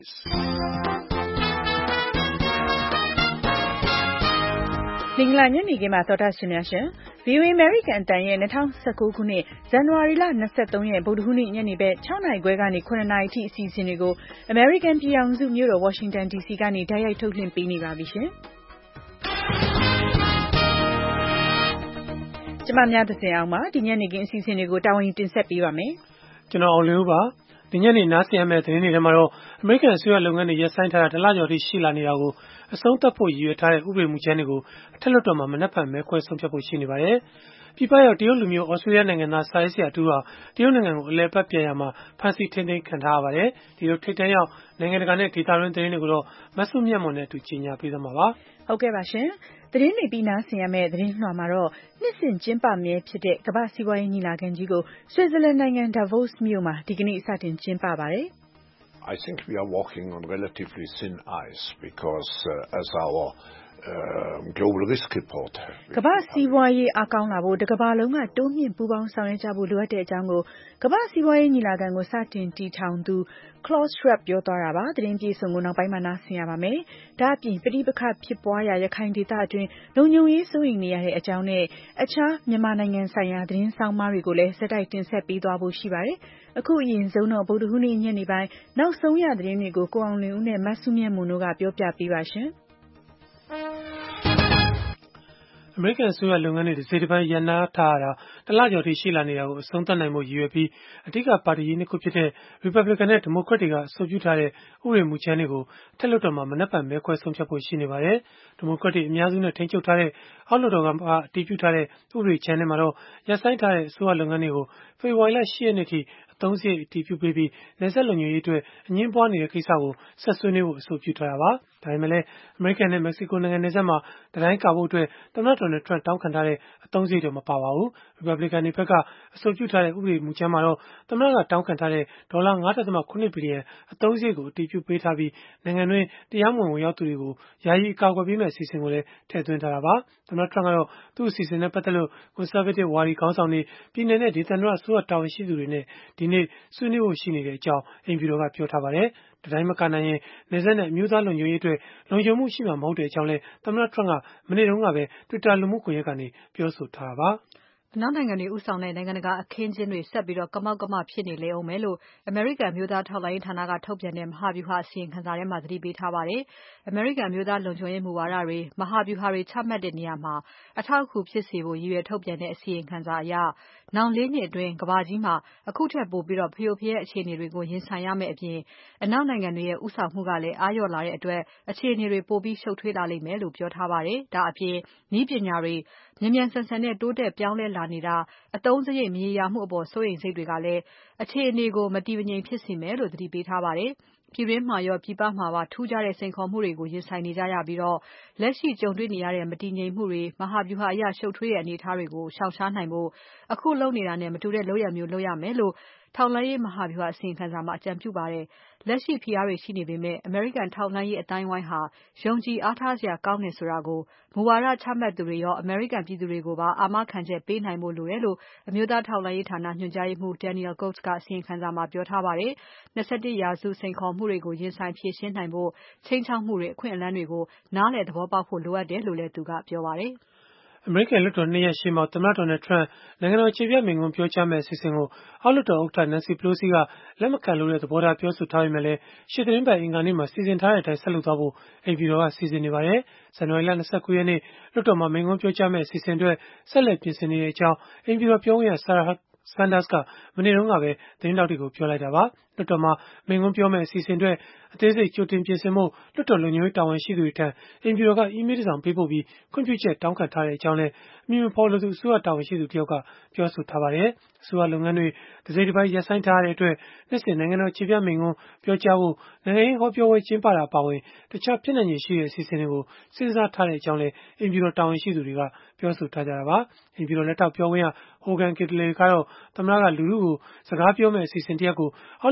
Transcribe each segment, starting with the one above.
မင်္ဂလာညနေခင်းပါသောတာရှင်များရှင် VOA American အတန်ရဲ့2019ခုနှစ်ဇန်နဝါရီလ23ရက်ဗုဒ္ဓဟူးနေ့ညနေဘက်6နာရီခွဲကနေ9နာရီထိအစီအစဉ်တွေကို American ပြည်ထောင်စုမြို့တော် Washington DC ကနေတိုက်ရိုက်ထုတ်လွှင့်ပေးနေပါပြီရှင်။ကျမများသစဉ်အောင်ပါဒီညနေခင်းအစီအစဉ်တွေကိုတာဝန်ယူတင်ဆက်ပေးပါမယ်။ကျွန်တော်အောင်လင်းဦးပါဒီညနေနားဆင်ရမယ့်သတင်းတွေထဲမှာတော့အမေရိကန်အစိုးရလုပ်ငန်းတွေရပ်ဆိုင်းထားတာတလကျော်ထိရှိလာနေတာကိုအဆုံးသတ်ဖို့ရည်ရွယ်ထားတဲ့ဥပဒေမူကြမ်းတွေကိုအထက်လွှတ်တော်မှာမနက်ဖြန်မဲခွဲဆုံးဖြတ်ဖို့ရှိနေပါတယ်။ပြည်ပရောက်တရုတ်လူမျိုးဩစတြေးလျနိုင်ငံသားစာရေးဆရာတူဟာတရုတ်နိုင်ငံကိုအလည်ပတ်ပြန်ရမှာဖမ်းဆီးထိန်းသိမ်းခံထားရပါတယ်။ဒီလိုထိတ်တန့်ရောက်နိုင်ငံတကာနဲ့ဒေသတွင်းသတင်းတွေကိုတော့မဆုမြတ်မွန်နဲ့အတူကြီးညာပေးသွားမှာပါ။ဟုတ်ကဲ့ပါရှင်။သတင်းတွေပြီးနားဆင်ရမယ့်သတင်းလွှာမှာတော့နှစ်စဉ်ကျင်းပမြဲဖြစ်တဲ့ကမ္ဘာ့စီးပွားရေးညီလာခံကြီးကိုဆွစ်ဇာလန်နိုင်ငံ Davos မြို့မှာဒီကနေ့စတင်ကျင်းပပါတယ် I think we are walking on relatively thin ice because as our global risk report ကမ္ဘာ့စီးပွားရေးအကောင်းလာဖို့တကမ္ဘာလုံးကတိုးမြင့်ပူးပေါင်းဆောင်ရွက်ကြဖို့လိုအပ်တဲ့အကြောင်းကိုကမ္ဘာ့စီးပွားရေးညီလာခံကိုစတင်တည်ထောင်သူ Klaus Schwab ပြောသွားတာပါသတင်းပြေဆုံးကိုနောက်ပိုင်းမှာနားဆင်ရပါမယ်ဒါအပြင်ပဋိပက္ခဖြစ်ပွားရာရခိုင်ဒေသအတွင်းလုံခြုံရေးစိုးရိမ်နေရတဲ့အကြောင်းနဲ့အခြားမြန်မာနိုင်ငံဆိုင်ရာသတင်းဆောင်မတွေကိုလည်းစက်တိုက်တင်ဆက်ပေးသွားဖို့ရှိပါတယ်အခုအရင်ဆုံးတော့ဗုဒ္ဓဟူးနေ့ညနေပိုင်းနောက်ဆုံးရသတင်းတွေကိုကိုအောင်လင်းဦးနဲ့မဆုမြတ်မွန်တို့ကပြောပြပေးပါရှင်အမေရိကန်အစိုးရလုပ်ငန်းတွေတစ်စိတ်တစ်ပိုင်းရပ်နားထားရတာတလကျော်ထိရှိလာနေတာကိုအဆုံးသတ်နိုင်ဖို့ရည်ရွယ်ပြီးအဓိကပါတီကြီးနှစ်ခုဖြစ်တဲ့ Republican နဲ့ Democrat တွေကအဆိုပြုထားတဲ့ဥပဒေမူကြမ်းတွေကိုအထက်လွှတ်တော်မှာမနက်ဖြန်မဲခွဲဆုံးဖြတ်ဖို့ရှိနေပါတယ်။ Democrat တွေအများစုနဲ့ထိန်းချုပ်ထားတဲ့အောက်လွှတ်တော်ကအတည်ပြုထားတဲ့ဥပဒေကြမ်းထဲမှာတော့ရပ်ဆိုင်းထားတဲ့အစိုးရလုပ်ငန်းတွေကိုဖေဖော်ဝါရီလ10ရက်နေ့ထိအသုံးစရိတ်အတည်ပြုပေးပြီးနယ်စပ်လုံခြုံရေးအတွက်အငြင်းပွားနေတဲ့ကိစ္စကိုဆက်ဆွေးနွေးဖို့အဆိုပြုထားတာပါ။ဒါပေမဲ့လည်းအမေရိကန်နဲ့မက္ကဆီကိုနိုင်ငံနယ်စပ်မှာတံတိုင်းကာဖို့အတွက်သမ္မတ Donald Trump တောင်းခံထားတဲ့အသုံးစရိတ်တော့မပါပါဘူး။ Republican တွေဘက်ကအဆိုပြုထားတဲ့ဥပဒေမူကြမ်းမှာတော့သမ္မတကတောင်းခံထားတဲ့ဒေါ်လာ 9.7 ဘီလီယံအသုံးစရိတ်ကိုအတည်ပြုပေးထားပြီးနိုင်ငံတွင်းတရားမဝင်ဝင်ရောက်သူတွေကိုယာယီအကာအကွယ်ပေးမယ့်အစီအစဉ်ကိုလည်းထည့်သွင်းထားတာပါ။သမ္မတ Trump ကတော့သူ့အစီအစဉ်နဲ့ပတ်သက်လို့ Conservative ဝါဒီခေါင်းဆောင်တွေပြည်နယ်နဲ့ဒေသန္တရအစိုးရတာဝန်ရှိသူတွေနဲ့ဒီနေ့ဆွေးနွေးဖို့ရှိနေတဲ့အကြောင်းအိမ်ဖြူတော်ကပြောထားပါတယ်။တတိုင်းမကနိုင်ရင်နယ်စပ်နဲ့အမျိုးသားလုံခြုံရေးအတွက်လုံခြုံမှုရှိမှာမဟုတ်တဲ့အကြောင်းလည်းသမ္မတ Trump ကမနေ့တုန်းကပဲ Twitter လူမှုကွန်ရက်ကနေပြောဆိုထားတာပါ။အနောက်နိုင်ငံတွေဦးဆောင်တဲ့နိုင်ငံတကာအခင်းအကျင်းတွေဆက်ပြီးကမောက်ကမဖြစ်နေလေအောင်မယ်လို့အမေရိကန်မျိုးသားထောက်လှမ်းရေးဌာနကထုတ်ပြန်တဲ့မဟာဗျူဟာအစီရင်ခံစာထဲမှာသတိပေးထားပါတယ်။အမေရိကန်မျိုးသားလုံခြုံရေးမူဝါဒတွေမဟာဗျူဟာတွေချမှတ်တဲ့နေရာမှာအထောက်အကူဖြစ်စေဖို့ရည်ရွယ်ထုတ်ပြန်တဲ့အစီရင်ခံစာအရနောင် 4 နှစ်အတွင်းကမ္ဘာကြီးမှာအခုထက်ပိုပြီးဖရိုဖရဲအခြေအနေတွေကိုရင်ဆိုင်ရမယ့်အပြင်အနောက်နိုင်ငံတွေရဲ့ဦးဆောင်မှုကလည်းအားလျော့လာတဲ့အတွက်အခြေအနေတွေပိုပြီးရှုပ်ထွေးလာလိမ့်မယ်လို့ပြောထားပါတယ်။ဒါအပြင်နည်းပညာတွေမြန်မြန်ဆန်ဆန်နဲ့တိုးတက်ပြောင်းလဲလာနေတာအသုံးစရိတ်မရေရာမှုအပေါ်စိုးရိမ်စိတ်တွေကလည်းအခြေအနေကိုမတည်မငြိမ်ဖြစ်စေမယ်လို့သတိပေးထားပါတယ်။ပြည်တွင်းမှာရောပြည်ပမှာပါထူးခြားတဲ့စိန်ခေါ်မှုတွေကိုရင်ဆိုင်နေကြရပြီးလက်ရှိကြုံတွေ့နေရတဲ့မတည်ငြိမ်မှုတွေမဟာဗျူဟာအရရှုပ်ထွေးတဲ့အနေအထားတွေကိုရှောင်ရှားနိုင်ဖို့အခုလုပ်နေတာနဲ့မတူတဲ့လုပ်ရပ်မျိုးလုပ်ရမယ်လို့ထောက်လှမ်းရေးမဟာဗျူဟာအစီရင်ခံစာမှာအကြံပြုပါတယ်။လက်ရှိဖိအားတွေရှိနေပေမဲ့အမေရိကန်ထောက်လှမ်းရေးအတိုင်းအဝိုင်းဟာယုံကြည်အားထားစရာကောင်းတယ်ဆိုတာကိုမူဝါဒချမှတ်သူတွေရောအမေရိကန်ပြည်သူတွေကိုပါအာမခံချက်ပေးနိုင်ဖို့လိုတယ်လို့အမျိုးသားထောက်လှမ်းရေးဌာနညွှန်ကြားရေးမှူး Daniel Coats ကအစီရင်ခံစာမှာပြောထားပါတယ်။21ရာစုစိန်ခေါ်မှုတွေကိုရင်ဆိုင်ဖြေရှင်းနိုင်ဖို့ခြိမ်းခြောက်မှုတွေအခွင့်အလမ်းတွေကိုနားလည်သဘောပေါက်ဖို့လိုအပ်တယ်လို့လည်းသူကပြောပါတယ်။အမေရိကန်လွှတ်တော်2ရက်ရှေ့မှောက်သမ္မတ Donald Trump နိုင်ငံတော်အခြေပြမိန့်ခွန်းပြောကြားမယ့်အစီအစဉ်ကိုအောက်လွှတ်တော်ဥက္ကဋ္ဌ Nancy Pelosi ကလက်မခံလို့တဲ့သဘောထားပြောဆိုထားပေမဲ့လည်းရှေ့သီတင်းပတ်အင်္ဂါနေ့မှာစီစဉ်ထားတဲ့အတိုင်းဆက်လုပ်သွားဖို့အိမ်ဖြူတော်ကစီစဉ်နေပါတယ်။ဇန်နဝါရီလ29ရက်နေ့လွှတ်တော်မှာမိန့်ခွန်းပြောကြားမယ့်အစီအစဉ်အတွက်ဆက်လက်ပြင်ဆင်နေတဲ့အကြောင်းအိမ်ဖြူတော်ပြောခွင့်ရ Sarah Sanders ကမနေ့တုန်းကပဲသတင်းထောက်တွေကိုပြောလိုက်တာပါ။လွှတ်တော်မှာမိန့်ခွန်းပြောမယ့်အစီအစဉ်အတွက်အသေးစိတ်ကြိုတင်ပြင်ဆင်ဖို့လွှတ်တော်လုံခြုံရေးတာဝန်ရှိသူတွေထံအိမ်ဖြူတော်က email တစ်စောင်ပေးပို့ပြီးခွင့်ပြုချက်တောင်းခံထားတဲ့အကြောင်းလည်းအမည်မဖော်လိုသူအစိုးရတာဝန်ရှိသူတယောက်ကပြောဆိုထားပါတယ်။အစိုးရလုပ်ငန်းတွေတစ်စိတ်တစ်ပိုင်းရပ်ဆိုင်းထားရတဲ့အတွက်နှစ်စဉ်နိုင်ငံတော်အခြေပြမိန့်ခွန်းပြောကြားဖို့နိုင်ငံရေးဟောပြောပွဲကျင်းပတာအပါအဝင်တခြားဖြစ်နိုင်ခြေရှိတဲ့အစီအစဉ်တွေကိုစဉ်းစားထားတဲ့အကြောင်းလည်းအိမ်ဖြူတော်တာဝန်ရှိသူတွေကပြောဆိုထားကြတာပါ။အိမ်ဖြူတော်လက်ထောက်ပြောခွင့်ရ Hogan Gidley ကတော့သမ္မတကလူထုကိုစကားပြောမယ့်အစီအစဉ်တရပ်ကိုအောက်လွှတ်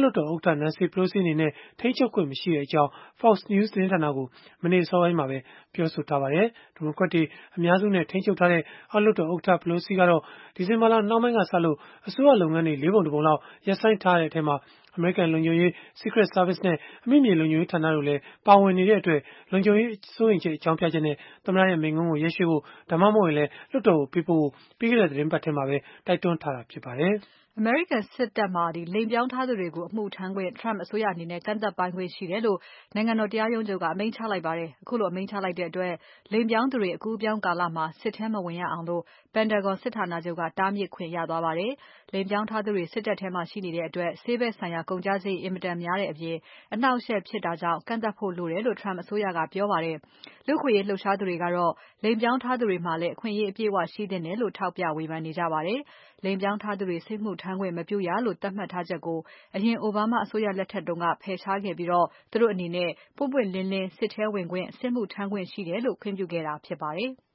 တ်တော်ဥက္ကဋ္ဌ Nancy Pelosi အနေနဲ့ ထိန်းချုပ်ခွင့်မရှိကြောင်း Fox News သတင်းဌာနကို မနေ့အစောပိုင်းမှာပဲ ပြောဆိုထားပါတယ်။ ဒီမိုကရက်တွေ အများစုနဲ့ ထိန်းချုပ်ထားတဲ့ အောက်လွှတ်တော်ဥက္ကဋ္ဌ Pelosi ကတော့ ဒီဇင်ဘာလနှောင်းပိုင်းကစလို့ အစိုးရလုပ်ငန်းတွေ 4 ပုံ 1 ပုံလောက် ရပ်ဆိုင်းထားရတဲ့အထဲမှာ အမေရိကန်လုံခြုံရေး Secret Service နဲ့ အမိမြေလုံခြုံရေးဌာနတို့လည်း ပါဝင်နေတဲ့အတွက် လုံခြုံရေးစိုးရိမ်ချက် အကြောင်းပြချက်နဲ့ သမ္မတရဲ့ မိန့်ခွန်းကို ရက်ရွှေ့ဖို့ ဒါမှမဟုတ်ရင်လည်း လွှတ်တော်ကို ပေးပို့ဖို့ ပြီးခဲ့တဲ့ သီတင်းပတ်ထဲမှာပဲ တိုက်တွန်းထားတာ ဖြစ်ပါတယ်။အမေရိကန်စစ်တပ်မှာ လိင်ပြောင်းထားသူတွေကို အမှုထမ်းခွင့် Trump အစိုးရအနေနဲ့ ကန့်သတ်ပိုင်ခွင့်ရှိတယ်လို့ နိုင်ငံတော်တရားရုံးချုပ်က အမိန့်ချလိုက်ပါတယ်။ အခုလိုအမိန့်ချလိုက်တဲ့အတွက် လိင်ပြောင်းသူတွေ အကူးအပြောင်းကာလမှာ စစ်ထဲမဝင်ရအောင် Pentagon စစ်ဌာနချုပ်က တားမြစ်ခွင့်ရသွားပါတယ်။ လိင်ပြောင်းထားသူတွေ စစ်တပ်ထဲမှာရှိနေတဲ့အတွက် ဆေးဘက်ဆိုင်ရာကုန်ကျစရိတ်အင်မတန်များတဲ့အပြင် အနှောင့်အယှက်ဖြစ်တာကြောင့် ကန့်သတ်ဖို့လိုတယ်လို့ Trump အစိုးရကပြောပါတယ်။ လူ့အခွင့်အရေးလှုပ်ရှားသူတွေကတော့ လိင်ပြောင်းထားသူတွေမှာလည်း အခွင့်အရေးအပြည့်အဝရှိသင့်တယ်လို့ ထောက်ပြဝေဖန်နေကြပါတယ်။ လိင်ပြောင်းထားသူတွေ စစ်မှုထမ်းခွင့်မပြုရလို့ သတ်မှတ်ထားချက်ကို အရင် Obama အစိုးရလက်ထက်က ဖယ်ရှားခဲ့ပြီး သူတို့အနေနဲ့ ပွင့်ပွင့်လင်းလင်း စစ်ထဲဝင်ခွင့် စစ်မှုထမ်းခွင့်ရှိတယ်လို့ ခွင့်ပြုခဲ့တာဖြစ်ပါတယ်။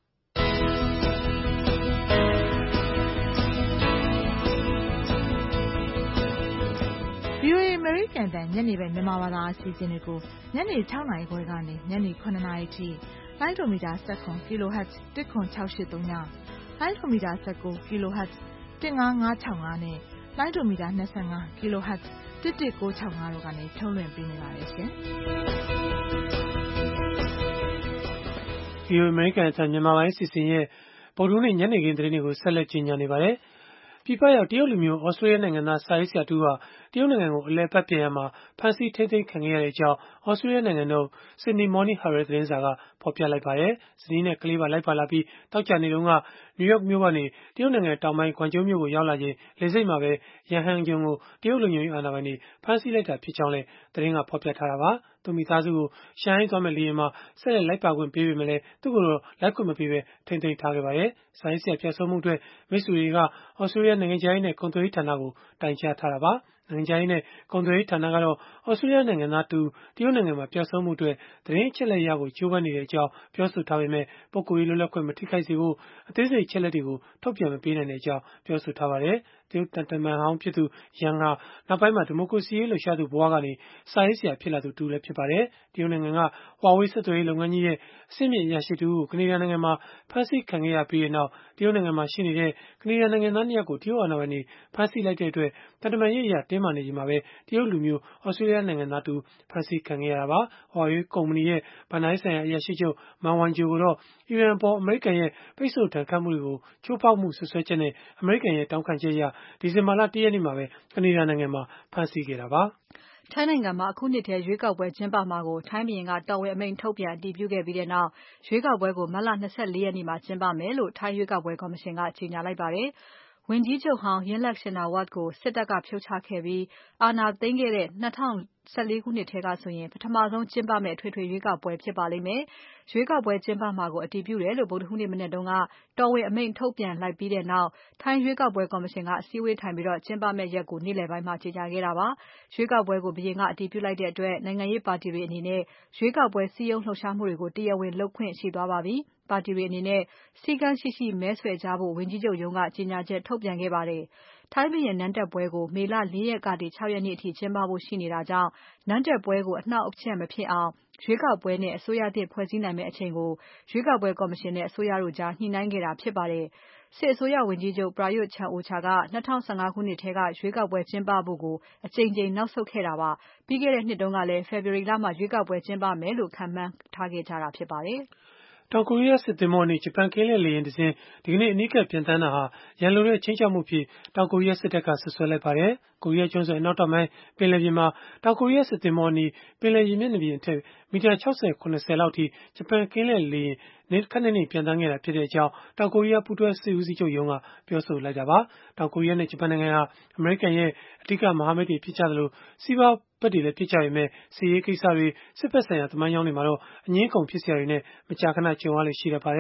VOA အမေရိကန်အသံညနေပိုင်းမြန်မာဘာသာအစီအစဉ်တွေကို ညနေ 6 နာရီခွဲကနေ ညနေ 7 နာရီအထိလိုင်းဒိုမီတာ 17 kHz 10683 ည၊ လိုင်းဒိုမီတာ 19 kHz 15565 နဲ့ လိုင်းဒိုမီတာ 25 kHz 11965 တို့ကနေထုတ်လွှင့်ပေးနေပါတယ်ရှင်။ VOA အမေရိကန်အသံမြန်မာပိုင်းအစီအစဉ်ရဲ့ ဗုဒ္ဓဟူးနေ့ ညနေခင်းသတင်းတွေကို ဆက်လက်ကြီးညာနေပါတယ်။ ပြည်ပရောက် တရုတ်လူမျိုး Australia နိုင်ငံသား စာရေးဆရာတဦးဟာ တရုတ်နိုင်ငံကို အလည်အပတ်ပြန်ရာမှာ ဖမ်းဆီးထိန်းသိမ်းခံခဲ့ရကြောင်း Australia နိုင်ငံထုတ် Sydney Morning Herald သတင်းစာက ဖော်ပြလိုက်ပါတယ်။ ဇနီးနဲ့ကလေးပါ လိုက်ပါလာပြီး သောကြာနေ့တုန်းက New York မြို့ကနေ တရုတ်နိုင်ငံတောင်ပိုင်း Guangzhou မြို့ကို ရောက်လာချိန် လေဆိပ်မှာပဲ Yang Hengjian ကို တရုတ်လုံခြုံရေးအာဏာပိုင်တွေ ဖမ်းဆီးလိုက်တာဖြစ်ကြောင်းလည်း သတင်းကဖော်ပြထားတာပါ။ သူ့မိသားစုကို ရှန်ဟိုင်းသွားမယ့် လေယာဉ်မှာ ဆက်လက်လိုက်ပါခွင့်ပေးပေမဲ့ သူ့ကိုတော့ လိုက်ခွင့်မပေးဘဲ ထိန်းသိမ်းထားခဲ့ပါတယ်။ စာရေးဆရာ ပျောက်ဆုံးမှုအတွက် မိတ်ဆွေတွေက Australia နိုင်ငံခြားရေးနဲ့ ကုန်သွယ်ရေးဌာနကို တိုင်ကြားထားတာပါ။ နိုင်ငံခြားရေးနဲ့ ကုန်သွယ်ရေးဌာနကတော့ Australia နိုင်ငံသားတဦး တရုတ်နိုင်ငံမှာ ပျောက်ဆုံးမှုအတွက် သတင်းအချက်အလက်ရဖို့ ကြိုးပမ်းနေကြောင်း ပြောဆိုထားပေမဲ့ ပုဂ္ဂိုလ်ရေးလွတ်လပ်ခွင့် မထိခိုက်စေဖို့ အသေးစိတ်အချက်အလက်တွေကို ထုတ်ပြန်မပေးနိုင်ကြောင်း ပြောဆိုထားပါတယ်။ တရုတ်သံတမန်ဟောင်းဖြစ်သူ Yang ဟာ နောက်ပိုင်းမှာ ဒီမိုကရေစီရေးလှုပ်ရှားသူဘဝကနေ စာရေးဆရာဖြစ်လာသူ တဦးလည်းဖြစ်ပါတယ်။ တရုတ်နိုင်ငံက Huawei ဆက်သွယ်ရေးလုပ်ငန်းကြီးရဲ့ အဆင့်မြင့်အရာရှိတဦးကို ကနေဒါနိုင်ငံမှာ ဖမ်းဆီးခံခဲ့ရပြီးနောက် တရုတ်နိုင်ငံမှာရှိနေတဲ့ ကနေဒါနိုင်ငံသား 2 ယောက်ကို တရုတ်အာဏာပိုင်တွေ ဖမ်းဆီးလိုက်တဲ့အတွက် သံတမန်ရေးအရ တင်းမာနေချိန်မှာပဲ တရုတ်လူမျိုး Australia နိုင်ငံသားတဦး ဖမ်းဆီးခံခဲ့ရတာပါ။ Huawei ကုမ္ပဏီရဲ့ ဘဏ္ဍာရေးဆိုင်ရာ အရာရှိချုပ် Meng Wanzhou ကိုတော့ အီရန်အပေါ် အမေရိကန်ရဲ့ ပိတ်ဆို့ဒဏ်ခတ်မှုတွေကို ချိုးဖောက်မှု စွပ်စွဲချက်နဲ့ အမေရိကန်ရဲ့ တောင်းခံချက်အရ ဒီဇင်ဘာလ 1 ရက်နေ့မှာပဲ ကနေဒါနိုင်ငံမှာ ဖမ်းဆီးခဲ့တာပါ။ ထိုင်းနိုင်ငံမှာ အခုနှစ်ထဲ ရွေးကောက်ပွဲကျင်းပမှာကို ထိုင်းဘုရင်က တော်ဝင်အမိန့်ထုတ်ပြန်အတည်ပြုခဲ့ပြီးနောက် ရွေးကောက်ပွဲကို မတ်လ 24 ရက်နေ့မှာ ကျင်းပမယ်လို့ ထိုင်းရွေးကောက်ပွဲကော်မရှင်က ကြေညာလိုက်ပါတယ်။ ဝန်ကြီးချုပ်ဟောင်း Yingluck Shinawatra ကို စစ်တပ်က ဖြုတ်ချခဲ့ပြီး အာဏာသိမ်းခဲ့တဲ့ ၂၀၁၄ ခုနှစ်ထဲကဆိုရင် ပထမဆုံးကျင်းပမယ့် အထွေထွေရွေးကောက်ပွဲဖြစ်ပါလိမ့်မယ်။ ရွေးကောက်ပွဲကျင်းပမှာကို အတည်ပြုတယ်လို့ ဗုဒ္ဓဟူးနေ့မနက်က တော်ဝင်အမိန့်ထုတ်ပြန်လိုက်ပြီးနောက် ထိုင်းရွေးကောက်ပွဲကော်မရှင်က အစည်းအဝေးထိုင်ပြီး ကျင်းပမယ့်ရက်ကို နေ့လည်ပိုင်းမှာ ကြေညာခဲ့တာပါ။ ရွေးကောက်ပွဲကို ဘုရင်ကအတည်ပြုလိုက်တဲ့အတွက် နိုင်ငံရေးပါတီတွေအနေနဲ့ ရွေးကောက်ပွဲစည်းရုံးလှုပ်ရှားမှုတွေကို တရားဝင်လုပ်ခွင့်ရှိသွားပါပြီ။ ပါတီတွေအနေနဲ့ စည်းကမ်းရှိရှိ မဲဆွယ်ကြဖို့ ဝန်ကြီးချုပ်ရုံးက ကြေညာချက်ထုတ်ပြန်ခဲ့ပါတယ်။ ထိုင်းဘုရင်နန်းတက်ပွဲကို မေလ 4 ရက်ကနေ 6 ရက်နေ့အထိ ကျင်းပဖို့ရှိနေတာကြောင့် နန်းတက်ပွဲကို အနှောင့်အယှက်မဖြစ်အောင် ရွေးကောက်ပွဲနဲ့ အစိုးရသစ်ဖွဲ့စည်းနိုင်မယ့်အချိန်ကို ရွေးကောက်ပွဲကော်မရှင်နဲ့ အစိုးရတို့ကြား ညှိနှိုင်းခဲ့တာဖြစ်ပါတယ်။ စစ်အစိုးရဝန်ကြီးချုပ် Prayut Chan-o-cha က ၂၀၁၅ ခုနှစ်ထဲက ရွေးကောက်ပွဲကျင်းပဖို့ကို အကြိမ်ကြိမ်နောက်ဆုတ်ခဲ့တာပါ။ ပြီးခဲ့တဲ့နှစ်တုန်းကလည်း ဖေဖော်ဝါရီလမှာ ရွေးကောက်ပွဲကျင်းပမယ်လို့ ခန့်မှန်းထားခဲ့ကြတာဖြစ်ပါတယ်။တောင်ကိုရီးယားစစ်သင်္ဘောအနီး ဂျပန်ကင်းလှည့်လေယာဉ်တစင်း ဒီကနေ့ အနီးကပ်ပျံသန်းတာဟာ ရန်လိုတဲ့ ခြိမ်းခြောက်မှုအဖြစ် တောင်ကိုရီးယားစစ်တပ်က စွပ်စွဲလိုက်ပါတယ်။ ကိုရီးယားကျွန်းဆွယ် အနောက်တောင်ပိုင်း ပင်လယ်ပြင်မှာ တောင်ကိုရီးယားစစ်သင်္ဘောအနီး ပင်လယ်ရေမျက်နှာပြင်အထက် မီတာ ၆၀ - ၇၀ လောက်အထိ ဂျပန်ကင်းလှည့်လေယာဉ် ခပ်နိမ့်နိမ့်ပျံသန်းခဲ့တာဖြစ်ကြောင်း တောင်ကိုရီးယား ပူးတွဲစစ်ဦးစီးချုပ်ရုံးက ပြောဆိုလိုက်တာပါ။ တောင်ကိုရီးယားနဲ့ ဂျပန်နိုင်ငံဟာ အမေရိကန်ရဲ့ အဓိကမဟာမိတ်တွေဖြစ်ကြသလို စီးပွားဖက်တွေလည်းဖြစ်ကြပေမဲ့ စစ်ရေးကိစ္စတွေ စစ်ဘက်ဆိုင်ရာ သမိုင်းကြောင်းတွေမှာတော့ အငြင်းအခုန်ဖြစ်စရာတွေနဲ့ မကြာခဏ ကြုံရလေ့ရှိတတ်ပါတယ်။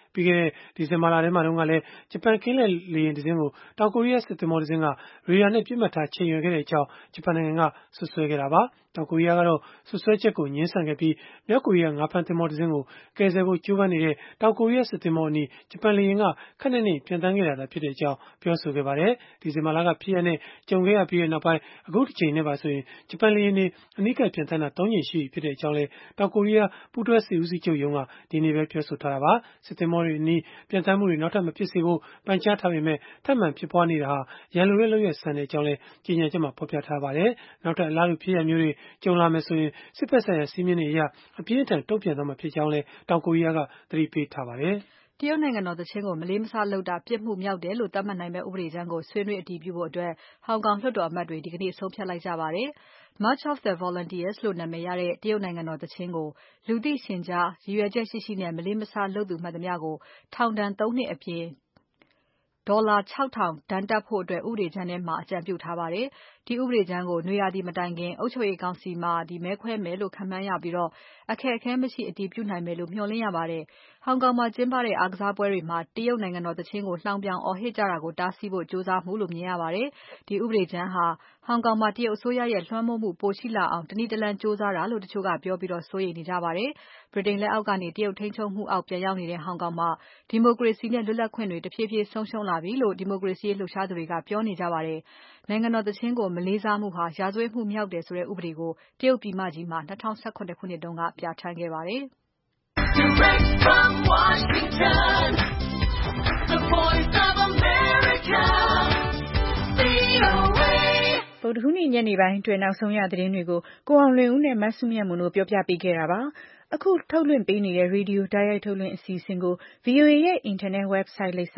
ပြီးခဲ့တဲ့ဒီဇင်ဘာလထဲမှာတုန်းကလည်းဂျပန်ကင်းလှည့်လေယာဉ်တစ်စင်းကိုတောင်ကိုရီးယားစစ်သင်္ဘောတစ်စင်းကရေဒါနဲ့ပစ်မှတ်ထားချိန်ရွယ်ခဲ့တဲ့အကြောင်းဂျပန်နိုင်ငံကစွပ်စွဲခဲ့တာပါ။တောင်ကိုရီးယားကတော့စွပ်စွဲချက်ကိုငြင်းဆန်ခဲ့ပြီးမြောက်ကိုရီးယားငါးဖမ်းသင်္ဘောတစ်စင်းကိုကယ်ဆယ်ဖို့ကြိုးပမ်းနေတဲ့တောင်ကိုရီးယားစစ်သင်္ဘောအနီးဂျပန်လေယာဉ်ကခပ်နှဲ့နှဲ့ပျံသန်းခဲ့တာဖြစ်တဲ့အကြောင်းပြောဆိုခဲ့ပါတယ်။ဒီဇင်ဘာလကဖြစ်ရပ်နဲ့ကြုံခဲ့ရပြီးနောက်ပိုင်းအခုတစ်ချိန်နဲ့ပါဆိုရင်ဂျပန်လေယာဉ်တွေအနီးကပ်ပျံသန်းတာ3 ကြိမ်ရှိပြီဖြစ်တဲ့အကြောင်းလည်းတောင်ကိုရီးယားပူးတွဲစစ်ဦးစီးချုပ်ရုံးကဒီနေ့ပဲပြောဆိုထားတာပါ။စစ်သင်္ဘောတွေအနီးပျံသန်းမှုတွေနောက်ထပ်မဖြစ်စေဖို့ပန်ကြားထားပေမဲ့ထပ်မံဖြစ်ပွားနေတာဟာရန်လိုတဲ့လုပ်ရပ်ဆန်တဲ့အကြောင်းလည်းကြေညာချက်မှာဖော်ပြထားပါတယ်။နောက်ထပ်အလားတူဖြစ်ရပ်မျိုးတွေကြုံလာမယ်ဆိုရင်စစ်ဖက်ဆိုင်ရာစည်းမျဉ်းတွေအရအပြင်းထန်တုံ့ပြန်သွားမှာဖြစ်ကြောင်းလည်းတောင်ကိုရီးယားကသတိပေးထားပါတယ်။တရုတ်နိုင်ငံတော်သချင်းကိုမလေးမစားလုပ်တာပြစ်မှုမြောက်တယ်လို့သတ်မှတ်နိုင်မယ့်ဥပဒေကြမ်းကိုဆွေးနွေးအတည်ပြုဖို့ဟောင်ကောင်လွှတ်တော်အမတ်တွေဒီကနေ့ဆုံးဖြတ်လိုက်ကြပါတယ်။ March of the Volunteers လို့နာမည်ရတဲ့တရုတ်နိုင်ငံတော်သချင်းကိုလူသိရှင်ကြားရည်ရွယ်ချက်ရှိရှိနဲ့မလေးမစားလုပ်သူမှန်သမျှကိုထောင်ဒဏ် 3 နှစ်အပြင်ဒေါ်လာ 6,000 ဒဏ်တပ်ဖို့ဥပဒေကြမ်းထဲမှာအကြံပြုထားပါတယ်။ဒီဥပဒေကြမ်းကိုနွေရာသီမတိုင်ခင်အုပ်ချုပ်ရေးကောင်စီမှာမဲခွဲမယ်လို့ခန့်မှန်းရပြီးအခက်အခဲမရှိအတည်ပြုနိုင်မယ်လို့မျှော်လင့်ရပါတယ်။ဟောင်ကောင်မှာကျင်းပတဲ့အားကစားပွဲတွေမှာတရုတ်နိုင်ငံတော်သချင်းကိုလှောင်ပြောင်အော်ဟစ်ကြတာကိုတားဆီးဖို့ကြိုးစားမှုလို့မြင်ရပါတယ်။ဒီဥပဒေကြမ်းဟာဟောင်ကောင်မှာတရုတ်အစိုးရရဲ့လွှမ်းမိုးမှုပိုရှိလာအောင်တနည်းတလမ်းကြိုးစားတာလို့တချို့ကပြောပြီးစိုးရိမ်နေကြပါတယ်။ ဗြိတိန်လက်အောက်ကနေတရုတ်ထိန်းချုပ်မှုအောက်ပြန်ရောက်နေတဲ့ဟောင်ကောင်မှာဒီမိုကရေစီနဲ့လွတ်လပ်ခွင့်တွေတဖြည်းဖြည်းဆုံးရှုံးလာပြီလို့ဒီမိုကရေစီရေးလှုပ်ရှားသူတွေကပြောနေကြပါတယ်။နိုင်ငံတော်သချင်းကိုမလေးစားမှုဟာရာဇဝတ်မှုမြောက်တယ်ဆိုတဲ့ဥပဒေကိုတရုတ်ပြည်မကြီးမှာ2017ခုနှစ်တုန်းကပြဋ္ဌာန်းခဲ့ပါတယ်။ Direct from Washington, the voice of America, VOA. ဗုဒ္ဓဟူးနေ့ညနေပိုင်းအတွက်နောက်ဆုံးရသတင်းတွေကိုကိုအောင်လွင်ဦးနဲ့မစုမြတ်မွန်တို့ပြောပြပေးခဲ့တာပါ။အခုထုတ်လွှင့်ပေးနေတဲ့ရေဒီယိုတိုက်ရိုက်ထုတ်လွှင့်အစီအစဉ်ကို VOA ရဲ့အင်တာနက် website လိပ်စာ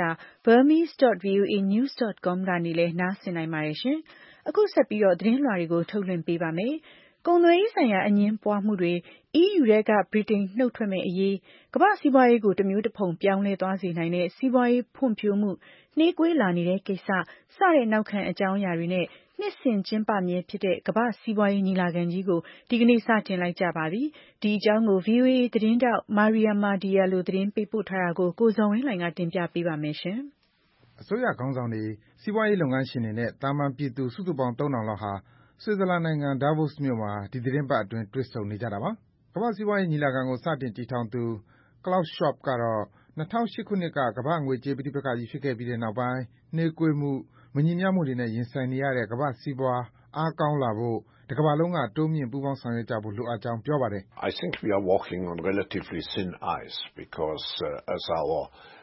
burmese.voanews.com ကနေလည်းနားဆင်နိုင်ပါတယ်ရှင်။အခုဆက်ပြီးသတင်းလွှာတွေကိုထုတ်လွှင့်ပေးပါမယ်။ကုန်သွယ်ရေးဆိုင်ရာအငြင်းပွားမှုတွေ EU ထဲကဗြိတိန်နှုတ်ထွက်မယ့်အရေးကမ္ဘာ့စီးပွားရေးကိုတမျိုးတဖုံပြောင်းလဲသွားစေနိုင်တဲ့စီးပွားရေးဖွံ့ဖြိုးမှုနှေးကွေးလာနေတဲ့ကိစ္စစတဲ့နောက်ခံအကြောင်းအရာတွေနဲ့နှစ်စဉ်ကျင်းပမြဲဖြစ်တဲ့ကမ္ဘာ့စီးပွားရေးညီလာခံကြီးကိုဒီကနေ့စတင်လိုက်ကြပါပြီ။ဒီအကြောင်းကို VOA သတင်းထောက် Mariama Diallo သတင်းပေးပို့ထားတာကိုကိုဇော်ဝင်းလှိုင်ကတင်ပြပေးပါမယ်ရှင်။အစိုးရခေါင်းဆောင်တွေစီးပွားရေးလုပ်ငန်းရှင်တွေနဲ့သာမန်ပြည်သူစုစုပေါင်း 3,000 လောက်ဟာဆွစ်ဇာလန်နိုင်ငံ Davos မြို့မှာဒီသီတင်းပတ်အတွင်းတွေ့ဆုံနေကြတာပါ။ကမ္ဘာ့စီးပွားရေးညီလာခံကိုစတင်တည်ထောင်သူ Klaus Schwab ကတော့2008ခုနှစ်ကကမ္ဘာ့ငွေကြေးပဋိပက္ခကြီးဖြစ်ခဲ့ပြီးနောက်ပိုင်းနှေးကွေးမှုမညီမျှမှုတွေနဲ့ရင်ဆိုင်နေရတဲ့ကမ္ဘာ့စီးပွားအားကောင်းလာဖို့တကမ္ဘာလုံးကတိုးမြှင့်ပူးပေါင်းဆောင်ရွက်ကြဖို့လိုအပ်ကြောင်းပြောပါတယ်။ I think we are walking on relatively thin ice because as our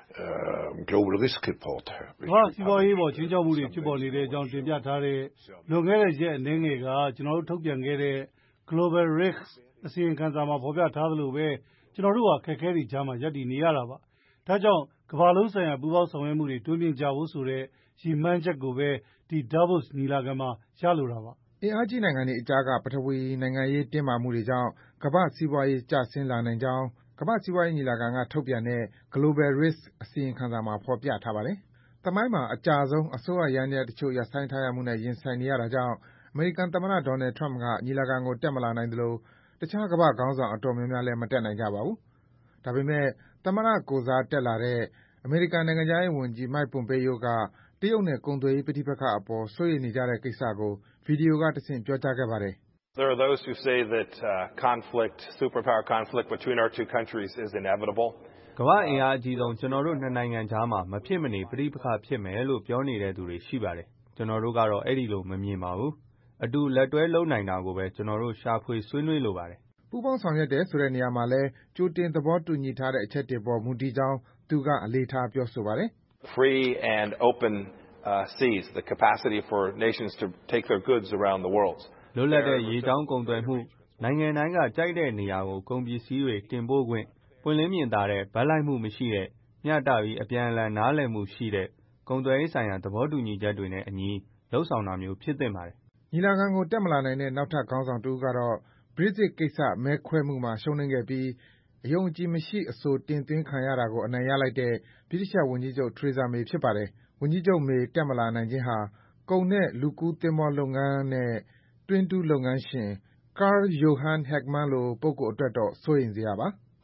global risk report ကမ္ဘာ့စီးပွားရေးပေါ်ခြိမ်းခြောက်မှုတွေဖြစ်ပေါ်နေတဲ့အကြောင်းတင်ပြထားတဲ့လွန်ခဲ့တဲ့ရက်အနည်းငယ်ကကျွန်တော်တို့ထုတ်ပြန်ခဲ့တဲ့ Global Risk အစီရင်ခံစာမှာဖော်ပြထားသလိုပဲကျွန်တော်တို့ဟာခက်ခဲတွေကြားမှာရပ်တည်နေရတာပါ။ဒါကြောင့်ကမ္ဘာလုံးဆိုင်ရာပူးပေါင်းဆောင်ရွက်မှုတွေတိုးမြှင့်ကြဖို့ဆိုတဲ့ရည်မှန်းချက်ကိုပဲဒီ Davos ညီလာခံမှာရလိုတာပါ။အင်အားကြီးနိုင်ငံတွေအကြားကပထဝီနိုင်ငံရေးတင်းမာမှုတွေကြောင့်ကမ္ဘာ့စီးပွားရေးကျဆင်းလာနိုင်ကြောင်းကမ္ဘာ့စီးပွားရေးညီလာခံကထုတ်ပြန်တဲ့ Global Risk အစီရင်ခံစာမှာဖော်ပြထားပါတယ်။သမိုင်းမှာအကျဆုံးအစိုးရယန္တရားတချို့ရပ်ဆိုင်းထားရမှုနဲ့ရင်ဆိုင်နေရတာကြောင့်အမေရိကန်သမ္မတ Donald Trump ကညီလာခံကိုတက်မလာနိုင်သလိုတခြားကမ္ဘာ့ခေါင်းဆောင်အတော်များများလည်းမတက်နိုင်ကြပါဘူး။ဒါပေမဲ့သမ္မတကိုယ်စားတက်လာတဲ့အမေရိကန်နိုင်ငံခြားရေးဝန်ကြီး Mike Pompeo ကတရုတ်နဲ့ကုန်သွယ်ရေးပဋိပက္ခအပေါ်စိုးရိမ်နေကြတဲ့ကိစ္စကိုဗွီဒီယိုကတဆင့်ပြောကြားခဲ့ပါတယ်။ There are those who say that superpower conflict between our two countries is inevitable. ကမ္ဘာ့အင်အားအကြီးဆုံးကျွန်တော်တို့နှစ်နိုင်ငံကြားမှာမဖြစ်မနေပဋိပက္ခဖြစ်မယ်လို့ပြောနေတဲ့သူတွေရှိပါတယ်။ကျွန်တော်တို့ကတော့အဲ့ဒီလိုမမြင်ပါဘူး။အတူလက်တွဲလုပ်နိုင်တာကိုပဲကျွန်တော်တို့ရှာဖွေဆွေးနွေးလိုပါတယ်။ပူးပေါင်းဆောင်ရွက်တယ်ဆိုတဲ့နေရာမှာလည်းကြိုတင်သဘောတူညီထားတဲ့အချက်တွေပေါ်မူတည်ကြောင်းသူကအလေးထားပြောဆိုပါတယ်။ Free and open seas, the capacity for nations to take their goods around the world. လွတ်လပ်တဲ့ရေကြောင်းကုန်သွယ်မှုနိုင်ငံတိုင်းကကြိုက်တဲ့နေရာကိုကုန်ပစ္စည်းတွေတင်ပို့ခွင့်ပွင့်လင်းမြင်သာတဲ့ဗတ်လိုက်မှုမရှိတဲ့မျှတပြီးအပြန်အလှန်နားလည်မှုရှိတဲ့ကုန်သွယ်ရေးဆိုင်ရာသဘောတူညီချက်တွေနဲ့အညီလှုပ်ဆောင်တာမျိုးဖြစ်သင့်ပါတယ်။ညီလာခံကိုတက်မလာနိုင်တဲ့နောက်ထပ်ခေါင်းဆောင်တဦးကတော့ Brexit ကိစ္စမဲခွဲမှုမှာရှုံးနိမ့်ခဲ့ပြီးအယုံအကြည်မရှိအဆိုတင်သွင်းခံရတာကိုအနိုင်ရလိုက်တဲ့ဗြိတိသျှဝန်ကြီးချုပ် Theresa May ဖြစ်ပါတယ်။ဝန်ကြီးချုပ် May တက်မလာနိုင်ခြင်းဟာကုန်နဲ့လူကူးသင်္ဘောလုပ်ငန်းနဲ့တွင်းတူးလုပ်ငန်းရှင် Carl Johan Heckmann လိုပုဂ္ဂိုလ်အတွက်တော့စိုးရိမ်စရာပါ။